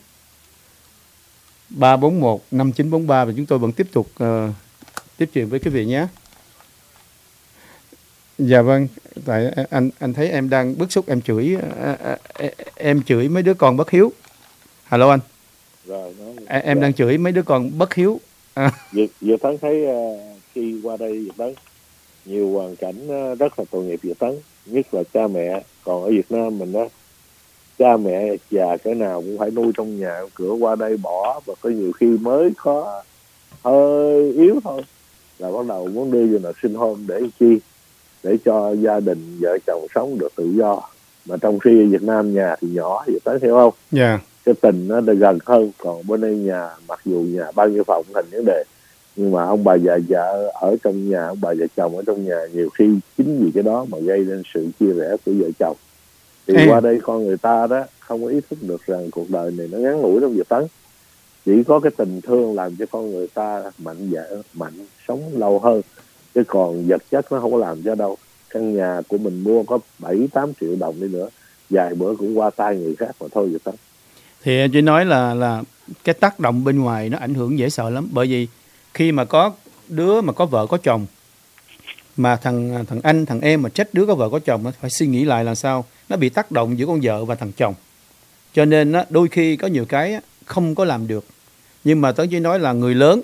ba bốn một năm chín bốn ba và chúng tôi vẫn tiếp tục uh, tiếp chuyện với quý vị nhé. Dạ vâng, tại anh anh thấy em đang bức xúc, em chửi à, à, em chửi mấy đứa con bất hiếu. Hello anh. Rồi nó Em, em dạ. đang chửi mấy đứa con bất hiếu. À, Việt Việt Tấn thấy uh, khi qua đây Việt Tấn nhiều hoàn cảnh uh, rất là tội nghiệp Việt Tấn, nhất là cha mẹ. Còn ở Việt Nam mình đó, cha mẹ già cái nào cũng phải nuôi trong nhà cửa, qua đây bỏ, và có nhiều khi mới có hơi yếu thôi là bắt đầu muốn đưa vô là sinh hôn để chi, để cho gia đình vợ chồng sống được tự do. Mà trong khi ở Việt Nam nhà thì nhỏ, Việt Tấn hiểu không? dạ. Cái tình nó đã gần hơn. Còn bên đây nhà, mặc dù nhà bao nhiêu phòng thành vấn đề, nhưng mà ông bà già vợ ở trong nhà, ông bà già chồng ở trong nhà, nhiều khi chính vì cái đó mà gây nên sự chia rẽ của vợ chồng. Thì Ê. qua đây con người ta đó không có ý thức được rằng cuộc đời này nó ngắn ngủi trong Việt Tấn. Chỉ có cái tình thương làm cho con người ta mạnh dạn, mạnh, sống lâu hơn. Chứ còn vật chất nó không có làm cho đâu. Căn nhà của mình mua có bảy tám triệu đồng đi nữa, vài bữa cũng qua tay người khác mà thôi Việt Tấn. Thì em chỉ nói là là cái tác động bên ngoài nó ảnh hưởng dễ sợ lắm. Bởi vì khi mà có đứa mà có vợ có chồng, mà thằng thằng anh, thằng em mà trách đứa có vợ có chồng, nó phải suy nghĩ lại là sao. Nó bị tác động giữa con vợ và thằng chồng. Cho nên á, đôi khi có nhiều cái không có làm được. Nhưng mà Tấn chỉ nói là người lớn,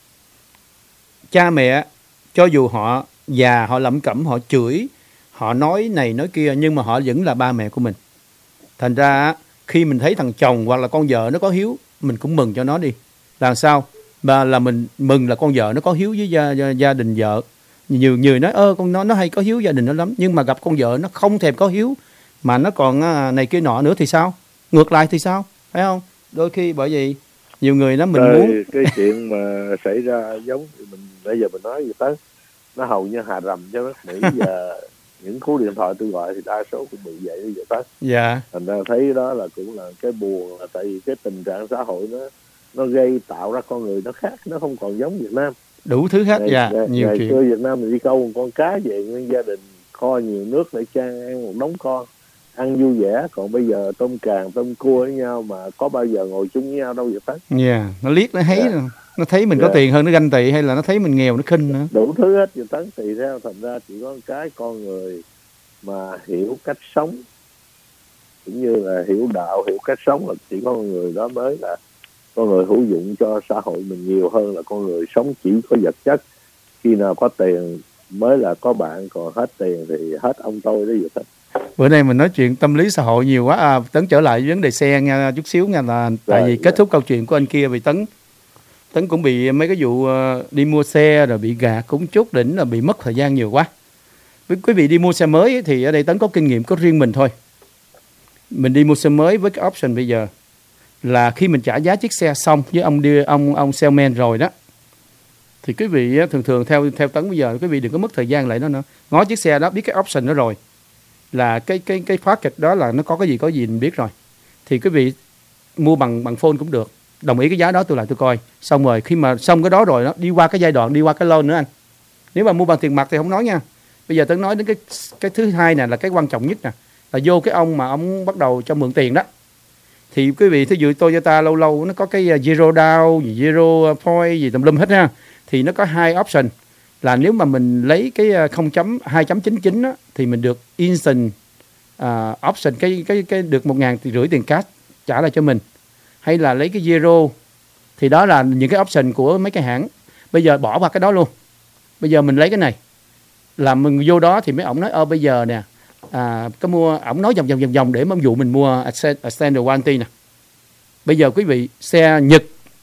cha mẹ, cho dù họ già, họ lẩm cẩm, họ chửi, họ nói này nói kia, nhưng mà họ vẫn là ba mẹ của mình. Thành ra khi mình thấy thằng chồng hoặc là con vợ nó có hiếu, mình cũng mừng cho nó đi. Làm sao? Mà là mình mừng là con vợ nó có hiếu với gia, gia, gia đình vợ. Nhiều người nói ơ con nó nó hay có hiếu gia đình nó lắm, nhưng mà gặp con vợ nó không thèm có hiếu, mà nó còn này kia nọ nữa thì sao? Ngược lại thì sao? Phải không? Đôi khi bởi vì nhiều người nó mình Rồi, muốn cái chuyện mà xảy ra giống mình bây giờ mình nói gì tới, nó hầu như hà rầm cho nước Mỹ. Giờ những cú điện thoại tôi gọi thì đa số cũng bị vậy bây giờ tới. dạ Thành ra thấy đó là cũng là cái buồn, là tại vì cái tình trạng xã hội nó nó gây tạo ra con người nó khác, nó không còn giống Việt Nam. đủ thứ hết. Ngày, Dạ ngày, nhiều ngày chuyện. xưa Việt Nam mình đi câu một con cá về nguyên gia đình kho nhiều nước để chan ăn một đống con, ăn vui vẻ. Còn bây giờ tôm càng tôm cua với nhau mà có bao giờ ngồi chung với nhau đâu vậy Tấn. Dạ, nó liếc nó thấy, Dạ. nó thấy mình Dạ. có tiền hơn nó ganh tị, hay là nó thấy mình nghèo nó khinh nữa. Đủ thứ hết vậy Tấn. Tùy theo, thành ra chỉ có cái con người mà hiểu cách sống cũng như là hiểu đạo, hiểu cách sống, là chỉ có con người đó mới là con người hữu dụng cho xã hội mình nhiều hơn là con người sống chỉ có vật chất. Khi nào có tiền mới là có bạn, còn hết tiền thì hết ông tôi đó vậy thôi. Bữa nay mình nói chuyện tâm lý xã hội nhiều quá. À, Tấn trở lại vấn đề xe nha, chút xíu nha, là tại Rồi, vì dạ. kết thúc câu chuyện của anh kia, vì Tấn Tấn cũng bị mấy cái vụ uh, đi mua xe rồi bị gạt cũng chút đỉnh, là bị mất thời gian nhiều quá. Với quý vị đi mua xe mới thì ở đây Tấn có kinh nghiệm có riêng mình thôi. Mình đi mua xe mới với cái option bây giờ là khi mình trả giá chiếc xe xong với ông đi ông ông salesman rồi đó, thì quý vị thường thường theo theo Tấn bây giờ quý vị đừng có mất thời gian lại đó nữa. Ngó chiếc xe đó, biết cái option đó rồi, là cái cái cái package đó là nó có cái gì có gì mình biết rồi, thì quý vị mua bằng bằng phone cũng được, đồng ý cái giá đó tôi lại tôi coi. Xong rồi khi mà xong cái đó rồi đó, đi qua cái giai đoạn đi qua cái loan nữa anh. Nếu mà mua bằng tiền mặt thì không nói nha. Bây giờ Tấn nói đến cái cái thứ hai nè, là cái quan trọng nhất nè, là vô cái ông mà ông bắt đầu cho mượn tiền đó. Thì quý vị thí dụ Toyota lâu lâu nó có cái zero down, gì zero point gì tùm lum hết ha. Thì nó có hai option, là nếu mà mình lấy cái không chấm hai chấm chín chín á, thì mình được instant uh, option, cái cái cái được một ngàn rưỡi tiền cash trả lại cho mình. Hay là lấy cái zero, thì đó là những cái option của mấy cái hãng. Bây giờ bỏ qua cái đó luôn. Bây giờ mình lấy cái này, là mình vô đó thì mấy ổng nói ơ bây giờ nè, à, có mua, ổng nói vòng vòng vòng vòng để mà dụ mình mua extended warranty nè. Bây giờ quý vị xe Nhật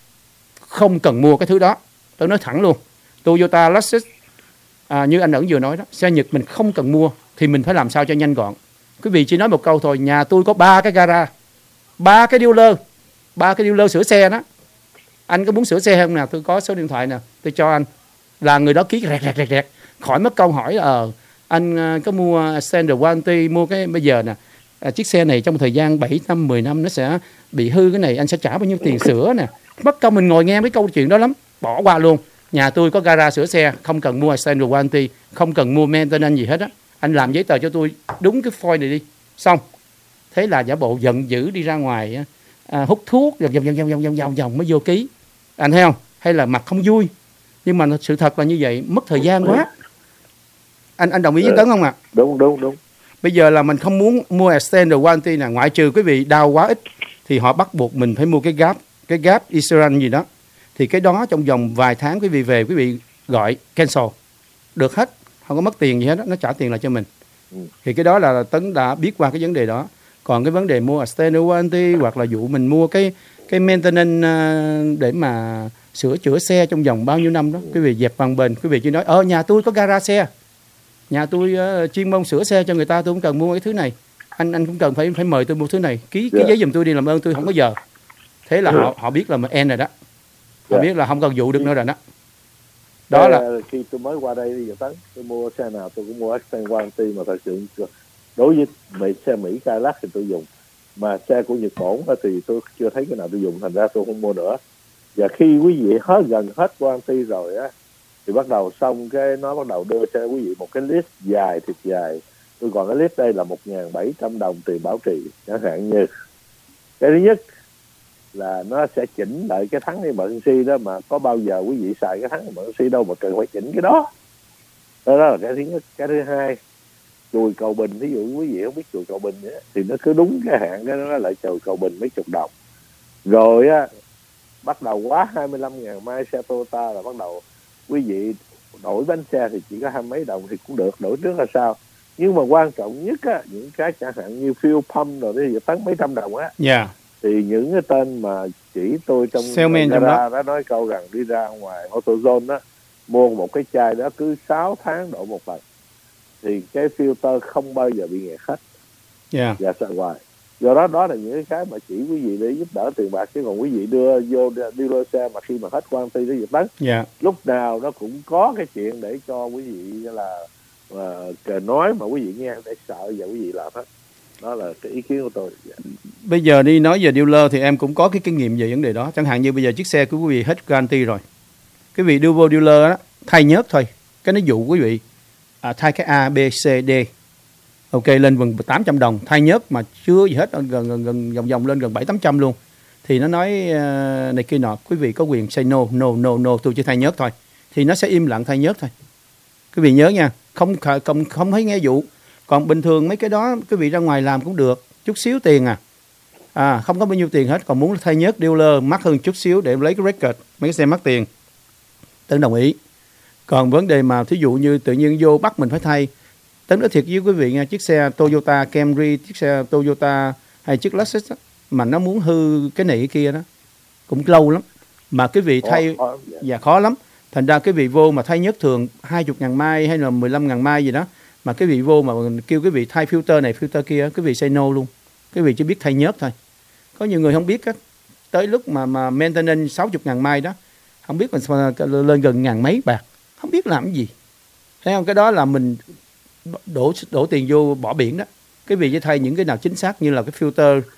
không cần mua cái thứ đó, tôi nói thẳng luôn. Toyota, Lexus, à, như anh Ẩn vừa nói đó, xe Nhật mình không cần mua, thì mình phải làm sao cho nhanh gọn. Quý vị chỉ nói một câu thôi, nhà tôi có ba cái gara, ba cái dealer, ba cái dealer sửa xe đó. Anh có muốn sửa xe không nè, tôi có số điện thoại nè, tôi cho anh. Là người đó ký rẹt rẹt rẹt rẹt, khỏi mất câu hỏi là ờ, anh có mua extended warranty, mua cái bây giờ nè, à, chiếc xe này trong thời gian bảy năm, mười năm nó sẽ bị hư cái này, anh sẽ trả bao nhiêu tiền sửa nè. Mất công mình ngồi nghe mấy câu chuyện đó lắm, bỏ qua luôn. Nhà tôi có gara sửa xe, không cần mua extended warranty, không cần mua maintenance gì hết á. Anh làm giấy tờ cho tôi đúng cái phôi này đi, xong. Thế là giả bộ giận dữ đi ra ngoài, à, hút thuốc vòng vòng vòng vòng vòng vòng vòng mới vô ký. Anh thấy không? Hay là mặt không vui, nhưng mà sự thật là như vậy, mất thời gian quá. Anh anh đồng ý với Dạ. Tấn không ạ? Đúng đúng đúng. Bây giờ là mình không muốn mua extended warranty nè, ngoại trừ quý vị đau quá ít thì họ bắt buộc mình phải mua cái gap, cái gap insurance gì đó. Thì cái đó trong vòng vài tháng quý vị về quý vị gọi cancel được hết, không có mất tiền gì hết đó, nó trả tiền lại cho mình. Ừ. Thì cái đó là Tấn đã biết qua cái vấn đề đó. Còn cái vấn đề mua extended warranty hoặc là vụ mình mua cái cái maintenance uh, để mà sửa chữa xe trong vòng bao nhiêu năm đó, quý vị dẹp bằng bền, quý vị chỉ nói ờ nhà tôi có gara xe, nhà tôi uh, chuyên môn sửa xe cho người ta, tôi không cần mua cái thứ này, anh anh cũng cần phải phải mời tôi mua thứ này, ký ký Yeah. giấy giùm tôi đi làm ơn, tôi không có giờ. Thế là Yeah. họ họ biết là mình end rồi đó, họ Yeah. biết là không còn vụ được nữa rồi đó. Đó là Ờ, khi tôi mới qua đây giờ Tấn, tôi mua xe nào tôi cũng mua extended warranty, mà thật sự đối với Mỹ, xe Mỹ Cadillac thì tôi dùng, mà xe của Nhật Bản thì tôi chưa thấy cái nào tôi dùng, thành ra tôi không mua nữa. Và khi quý vị hết gần hết warranty rồi á thì bắt đầu xong cái nó bắt đầu đưa cho quý vị một cái list dài thiệt dài. Tôi còn cái list đây là một nghìn bảy trăm đồng tiền bảo trì, chẳng hạn như cái thứ nhất là nó sẽ chỉnh lại cái thắng emergency đó, mà có bao giờ quý vị xài cái thắng emergency đâu mà cần phải chỉnh cái đó. Đó, đó là cái thứ nhất. Cái thứ hai, chùi cầu bình, ví dụ quý vị không biết chùi cầu bình ấy, thì nó cứ đúng cái hạn cái nó lại chùi cầu bình mấy chục đồng. Rồi á, bắt đầu quá hai mươi lăm ngàn mai xe Toyota là bắt đầu quý vị đổi bánh xe thì chỉ có hai mấy đồng thì cũng được, đổi trước là sao. Nhưng mà quan trọng nhất á, những cái chẳng hạn như fuel pump rồi thì tấn mấy trăm đồng á, yeah. thì những cái tên mà chỉ tôi trong Salesman trong gara đã nói câu rằng đi ra ngoài AutoZone đó mua một cái chai đó cứ sáu tháng đổi một lần, thì cái filter không bao giờ bị nghẹt hết Yeah. và sợ hoài. Do đó đó là những cái mà chỉ quý vị để giúp đỡ tiền bạc, chứ còn quý vị đưa vô dealer xe mà khi mà hết warranty đó Việt Tấn, Yeah. lúc nào nó cũng có cái chuyện để cho quý vị là uh, nói mà quý vị nghe để sợ và quý vị làm hết. Đó là cái ý kiến của tôi. Bây giờ đi nói về dealer thì em cũng có cái kinh nghiệm về vấn đề đó. Chẳng hạn như bây giờ chiếc xe của quý vị hết guarantee rồi, quý vị đưa vô dealer đó, thay nhớt thôi, cái nó dụ quý vị à, thay cái A, B, C, D, ok lên gần tám trăm đồng, thay nhớt mà chưa gì hết, gần gần gần vòng vòng lên gần bảy tám trăm luôn, thì nó nói uh, này kia nọ, quý vị có quyền say no, no, no, no, tôi chỉ thay nhớt thôi, thì nó sẽ im lặng thay nhớt thôi. Quý vị nhớ nha, không không không thấy nghe vụ. Còn bình thường mấy cái đó quý vị ra ngoài làm cũng được, chút xíu tiền à, à không có bao nhiêu tiền hết. Còn muốn thay nhớt dealer mắc hơn chút xíu để lấy cái record, mấy cái xe mắc tiền, Tấn đồng ý. Còn vấn đề mà thí dụ như tự nhiên vô bắt mình phải thay, Tấn nói thiệt với quý vị nha, chiếc xe Toyota Camry, chiếc xe Toyota hay chiếc Lexus đó, mà nó muốn hư cái này cái kia đó cũng lâu lắm, mà quý vị thay khó, khó, dạ khó lắm. Thành ra quý vị vô mà thay nhớt thường hai mươi ngàn mai hay là mười lăm ngàn mai gì đó, mà quý vị vô mà kêu quý vị thay filter này filter kia, quý vị say no luôn, quý vị chỉ biết thay nhớt thôi. Có nhiều người không biết á, tới lúc mà mà maintenance sáu mươi ngàn mai đó, không biết mình lên gần ngàn mấy bạc, không biết làm cái gì. Thấy không? Cái đó là mình đổ đổ tiền vô bỏ biển đó. Quý vị chỉ thay những cái nào chính xác, như là cái filter uh,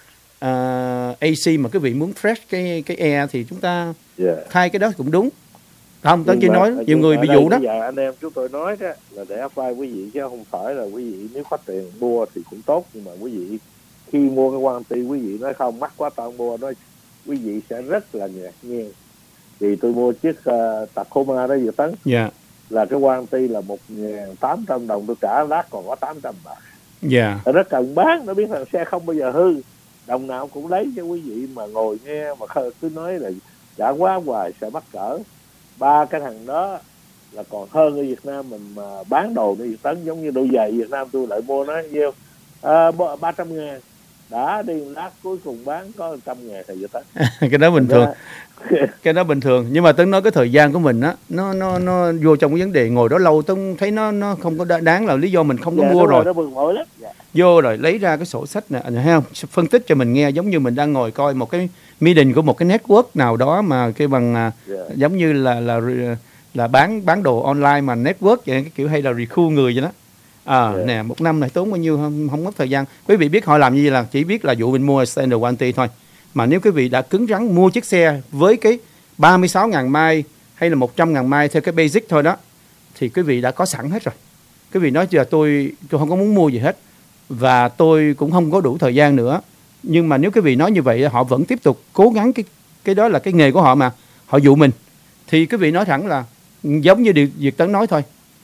a xê mà quý vị muốn fresh cái cái air thì chúng ta yeah. thay cái đó cũng đúng. Không, Tấn Nhưng chỉ mà- nói nhiều nhưng người mà bị ở đây dụ đó. bây giờ anh em chúng tôi nói đó là để apply quý vị, chứ không phải là quý vị nếu có tiền mua thì cũng tốt, nhưng mà quý vị khi mua cái warranty quý vị nói không mắc quá tao mua, nói quý vị sẽ rất là ngạc nhiên. Vì tôi mua chiếc uh, Tacoma đó vừa Tấn, Dạ, là cái warranty là một nghìn tám trăm đồng, tôi trả lát còn có tám trăm bạc. dạ, Nó cần bán, nó biết rằng xe không bao giờ hư, đồng nào cũng lấy cho quý vị mà ngồi nghe mà khờ- cứ nói là trả quá hoài sẽ mắc cỡ. Ba cái thằng đó là còn hơn ở Việt Nam mình mà bán đồ như Việt Tấn, giống như đôi giày Việt Nam tôi lại mua nó nhiêu à, ba trăm ngàn, đã đi lát cuối cùng bán có một trăm ngàn thì Việt Tấn. cái đó bình thường, Dạ. cái đó bình thường. Nhưng mà Tấn nói cái thời gian của mình á, nó nó nó vô trong cái vấn đề ngồi đó lâu, Tấn thấy nó nó không có đáng, là lý do mình không có Dạ, mua đúng rồi. nó bực bội lắm. Dạ. Vô rồi lấy ra cái sổ sách nè, anh thấy không? Phân tích cho mình nghe, giống như mình đang ngồi coi một cái meeting của một cái network nào đó mà cái bằng à, Dạ. giống như là là là bán bán đồ online mà network vậy, cái kiểu hay là recruit người vậy đó. À, Yeah. nè, một năm này tốn bao nhiêu, không, không mất thời gian. Quý vị biết họ làm gì, là chỉ biết là dụ mình mua extended warranty thôi. Mà nếu quý vị đã cứng rắn mua chiếc xe với cái ba mươi sáu ngàn mai hay là một trăm ngàn mai theo cái basic thôi đó, thì quý vị đã có sẵn hết rồi. Quý vị nói giờ tôi tôi không có muốn mua gì hết, và tôi cũng không có đủ thời gian nữa. Nhưng mà nếu quý vị nói như vậy, họ vẫn tiếp tục cố gắng, cái cái đó là cái nghề của họ mà, họ dụ mình. Thì quý vị nói thẳng là giống như Việt Tấn nói thôi,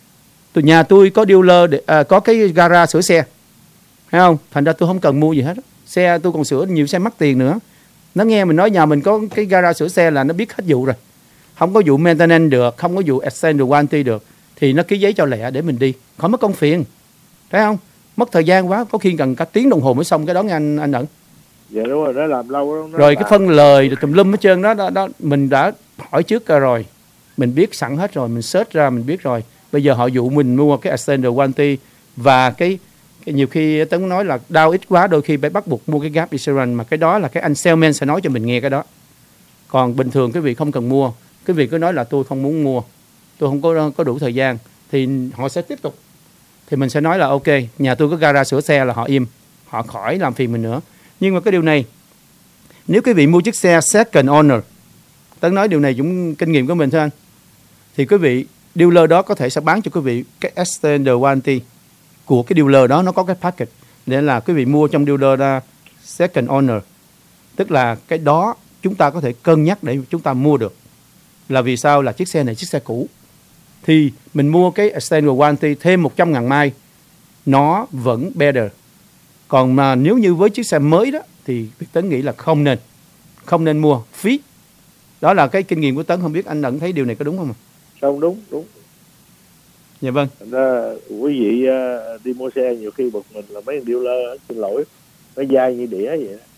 Từ nhà tôi có dealer để, à, có cái gara sửa xe, thấy không? Thành ra tôi không cần mua gì hết. Xe tôi còn sửa nhiều xe mắc tiền nữa. Nó nghe mình nói nhà mình có cái gara sửa xe là nó biết hết vụ rồi. Không có vụ maintenance được, không có vụ extended warranty được, thì nó ký giấy cho lẹ để mình đi, khỏi mất công phiền, thấy không? Mất thời gian quá, có khi cần cả tiếng đồng hồ mới xong cái đó nghe anh anh Ẩn. Dạ đúng rồi, nó làm lâu đó, nó Rồi làm. cái phân lời rồi tùm lum hết trơn đó, đó, đó mình đã hỏi trước rồi, mình biết sẵn hết rồi, mình search ra mình biết rồi. Bây giờ họ dụ mình mua cái extended warranty và cái, cái nhiều khi Tấn nói là đau ít quá, đôi khi phải bắt buộc mua cái gap insurance, mà cái đó là cái anh salesman sẽ nói cho mình nghe cái đó. Còn bình thường quý vị không cần mua, quý vị cứ nói là tôi không muốn mua, tôi không có có đủ thời gian, thì họ sẽ tiếp tục. Thì mình sẽ nói là ok, nhà tôi có gara sửa xe, là họ im, họ khỏi làm phiền mình nữa. Nhưng mà cái điều này, nếu quý vị mua chiếc xe second owner, Tấn nói điều này cũng kinh nghiệm của mình thôi anh, thì quý vị dealer đó có thể sẽ bán cho quý vị cái extended warranty của cái dealer đó, nó có cái package để là quý vị mua trong dealer ra second owner, tức là cái đó chúng ta có thể cân nhắc để chúng ta mua được. Là vì sao? Là chiếc xe này chiếc xe cũ, thì mình mua cái extended warranty thêm một trăm ngàn mai, nó vẫn better. Còn mà nếu như với chiếc xe mới đó thì Tấn nghĩ là không nên, không nên mua, phí. Đó là cái kinh nghiệm của Tấn, không biết anh Ẩn thấy điều này có đúng không? Không, đúng, đúng. Dạ vâng. Thành ra quý vị uh, đi mua xe nhiều khi bực mình là mấy thằng dealer, xin lỗi, nó dai như đĩa vậy đó.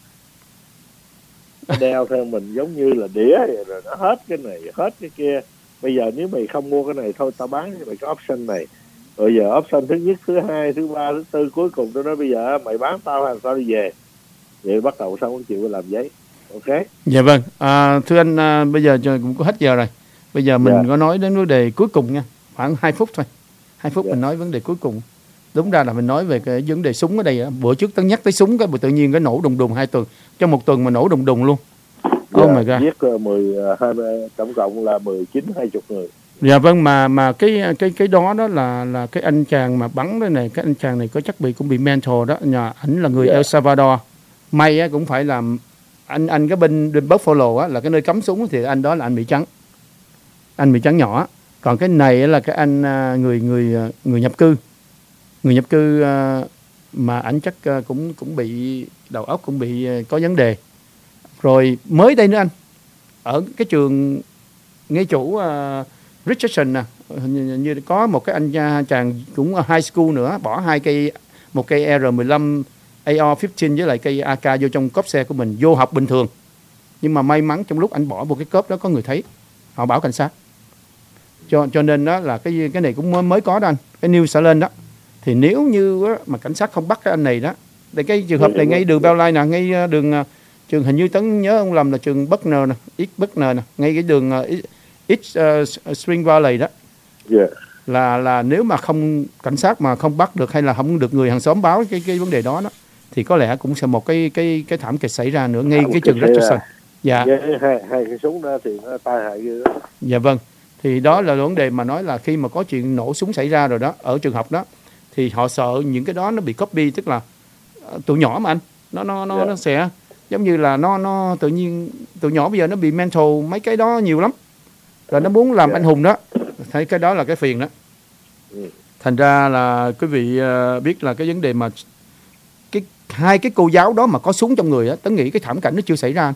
Nó đeo theo mình giống như là đĩa vậy, rồi nó hết cái này, hết cái kia. Bây giờ nếu mày không mua cái này thôi, tao bán cho mày cái option này. Rồi giờ option thứ nhất, thứ hai, thứ ba, thứ tư, cuối cùng tôi nói bây giờ mày bán tao hàng tao đi về. Vậy bắt đầu xong có chịu làm giấy. Ok. Dạ vâng. À, thưa anh, à, bây giờ cũng có hết giờ rồi. Bây giờ mình Dạ. có nói đến vấn đề cuối cùng nha, khoảng hai phút thôi. Hai phút Dạ. mình nói vấn đề cuối cùng. Đúng ra là mình nói về cái vấn đề súng ở đây. Bữa trước Tấn nhắc tới súng, cái tự nhiên cái nổ đùng đùng hai tuần, trong một tuần mà nổ đùng đùng luôn. Oh Dạ, my god. giết uh, mười, hai mươi, tổng cộng là mười chín, hai mươi người. Dạ vâng, mà mà cái cái cái đó đó là là cái anh chàng mà bắn đây này, cái anh chàng này có chắc bị cũng bị mental đó, nhà ảnh là người Dạ. El Salvador. May á, cũng phải làm anh anh cái bên, bên Buffalo á, là cái nơi cắm súng, thì anh đó là anh bị trắng. Anh bị trắng nhỏ. Còn cái này là cái anh à, người người người nhập cư. Người nhập cư à, mà ảnh chắc à, cũng cũng bị đầu óc cũng bị à, có vấn đề. Rồi mới đây nữa anh, ở cái trường ngay chủ uh, Richardson nè, như, như có một cái anh uh, chàng cũng uh, high school nữa, bỏ hai cây, một cây R mười lăm A R mười lăm với lại cây A K vô trong cốp xe của mình, vô học bình thường. Nhưng mà may mắn trong lúc anh bỏ một cái cốp đó có người thấy, họ báo cảnh sát. Cho cho nên đó là cái cái này cũng mới, mới có đó anh, cái news sẽ lên đó. Thì nếu như á, mà cảnh sát không bắt cái anh này đó, thì cái trường hợp này ngay đường Bell Line nè, ngay đường uh, trường, hình như Tấn nhớ không lầm là trường Buckner nè, East Buckner nè, ngay cái đường uh, East uh, Spring Valley đó. Yeah. Là là nếu mà không cảnh sát mà không bắt được, hay là không được người hàng xóm báo cái cái vấn đề đó đó, thì có lẽ cũng sẽ một cái cái cái thảm kịch xảy ra nữa ngay cái trường Richardson. Dạ. Yeah, hai hai cái súng đó thì nó tai hại ghê đó. Dạ vâng. Thì đó là vấn đề mà nói là khi mà có chuyện nổ súng xảy ra rồi đó ở trường học đó, thì họ sợ những cái đó nó bị copy, tức là uh, tụi nhỏ mà anh, nó nó nó yeah. nó sẽ giống như là nó nó tự nhiên tụi nhỏ bây giờ nó bị mental mấy cái đó nhiều lắm, rồi nó muốn làm yeah. anh hùng đó, thấy cái đó là cái phiền đó. Ừ. Thành ra là quý vị uh, biết là cái vấn đề mà cái hai cái cô giáo đó mà có súng trong người á, Tấn nghĩ cái thảm cảnh nó chưa xảy ra.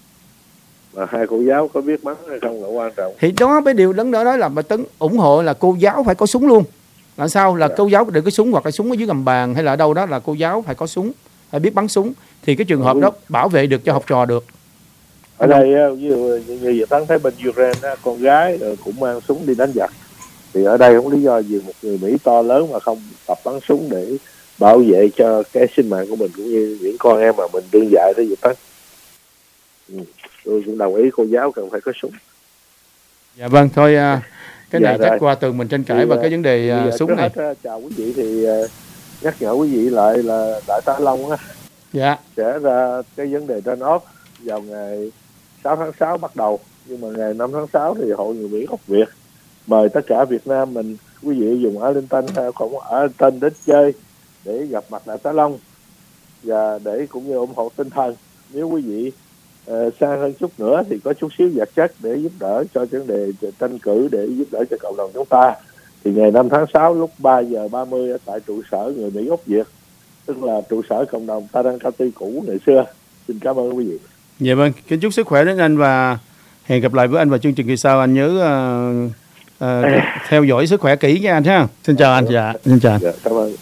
Mà hai cô giáo có biết bắn hay không là quan trọng. Thì đó cái điều lớn đó đó là mà Tấn ủng hộ là cô giáo phải có súng luôn. Là sao? Là yeah. cô giáo đừng có súng, hoặc là súng ở dưới gầm bàn hay là ở đâu đó, là cô giáo phải có súng, phải biết bắn súng, thì cái trường hợp ừ. đó bảo vệ được cho học trò được. Ở đây như như giờ Tấn thấy bên Ukraine đó, con gái cũng mang súng đi đánh giặc, thì ở đây không lý do gì một người Mỹ to lớn mà không tập bắn súng để bảo vệ cho cái sinh mạng của mình cũng như những con em mà mình đương dạy tới vậy Tấn. Ừ. Tôi cũng đồng ý cô giáo cần phải có súng. Dạ vâng, thôi cái dạ này rồi. chắc qua tuần mình tranh cãi vào cái vấn đề uh, súng này. Hết, chào quý vị thì uh, nhắc nhở quý vị lại là Đại tá Long á, dạ. sẽ ra cái vấn đề trên off vào ngày sáu tháng sáu bắt đầu, nhưng mà ngày năm tháng sáu thì Hội Người Mỹ gốc Việt mời tất cả Việt Nam mình, quý vị dùng Arlington hay không ở Arlington đến chơi để gặp mặt Đại tá Long và để cũng như ủng hộ tinh thần. Nếu quý vị uh, xa hơn chút nữa thì có chút xíu vật chất để giúp đỡ cho vấn đề tranh cử, để giúp đỡ cho cộng đồng chúng ta. Thì ngày năm tháng sáu lúc ba giờ ba mươi ở tại trụ sở người Mỹ gốc Việt, tức là trụ sở cộng đồng Taran County cũ ngày xưa. Xin cảm ơn quý vị. Dạ vâng, kính chúc sức khỏe đến anh và hẹn gặp lại với anh vào chương trình kỳ sau. Anh nhớ uh, uh, theo dõi sức khỏe kỹ nha anh ha. Xin chào anh. Dạ, xin chào. Dạ, cảm ơn.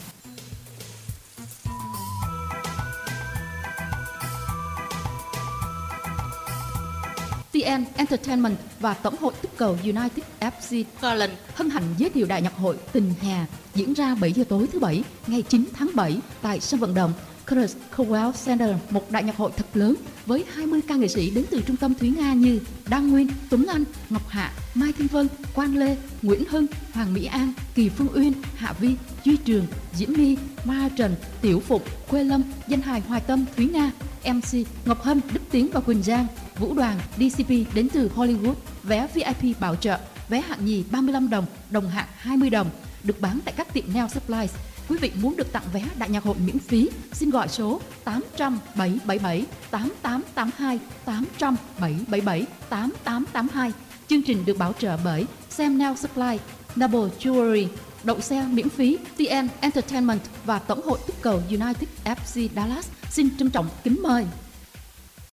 tê en Entertainment và Tổng hội Tức cầu United ép xê Garland hân hạnh giới thiệu đại nhạc hội Tình Hè diễn ra bảy giờ tối thứ Bảy ngày chín tháng bảy tại sân vận động Curtis Cowell Center, một đại nhạc hội thật lớn với hai mươi ca nghệ sĩ đến từ trung tâm Thúy Nga như Đăng Nguyên, Tuấn Anh, Ngọc Hạ, Mai Thiên Vân, Quang Lê, Nguyễn Hưng, Hoàng Mỹ An, Kỳ Phương Uyên, Hạ Vi, Duy Trường, Diễm My, Mai Trần, Tiểu Phụng, Quê Lâm, danh hài Hoài Tâm, Thúy Nga, em xê Ngọc Hân, Đức Tiến và Quỳnh Giang, Vũ Đoàn, đê xê pê đến từ Hollywood. Vé vi ai pi bảo trợ, vé hạng nhì ba mươi lăm đồng, đồng hạng hai mươi đồng, được bán tại các tiệm nail supplies. Quý vị muốn được tặng vé đại nhạc hội miễn phí, xin gọi số tám trăm bảy bảy bảy tám tám tám hai, tám trăm bảy bảy bảy tám tám tám hai. Chương trình được bảo trợ bởi Sam Nail Supply, Noble Jewelry, đậu xe miễn phí, tê en Entertainment và Tổng hội Tức cầu United ép xê Dallas. Xin trân trọng kính mời.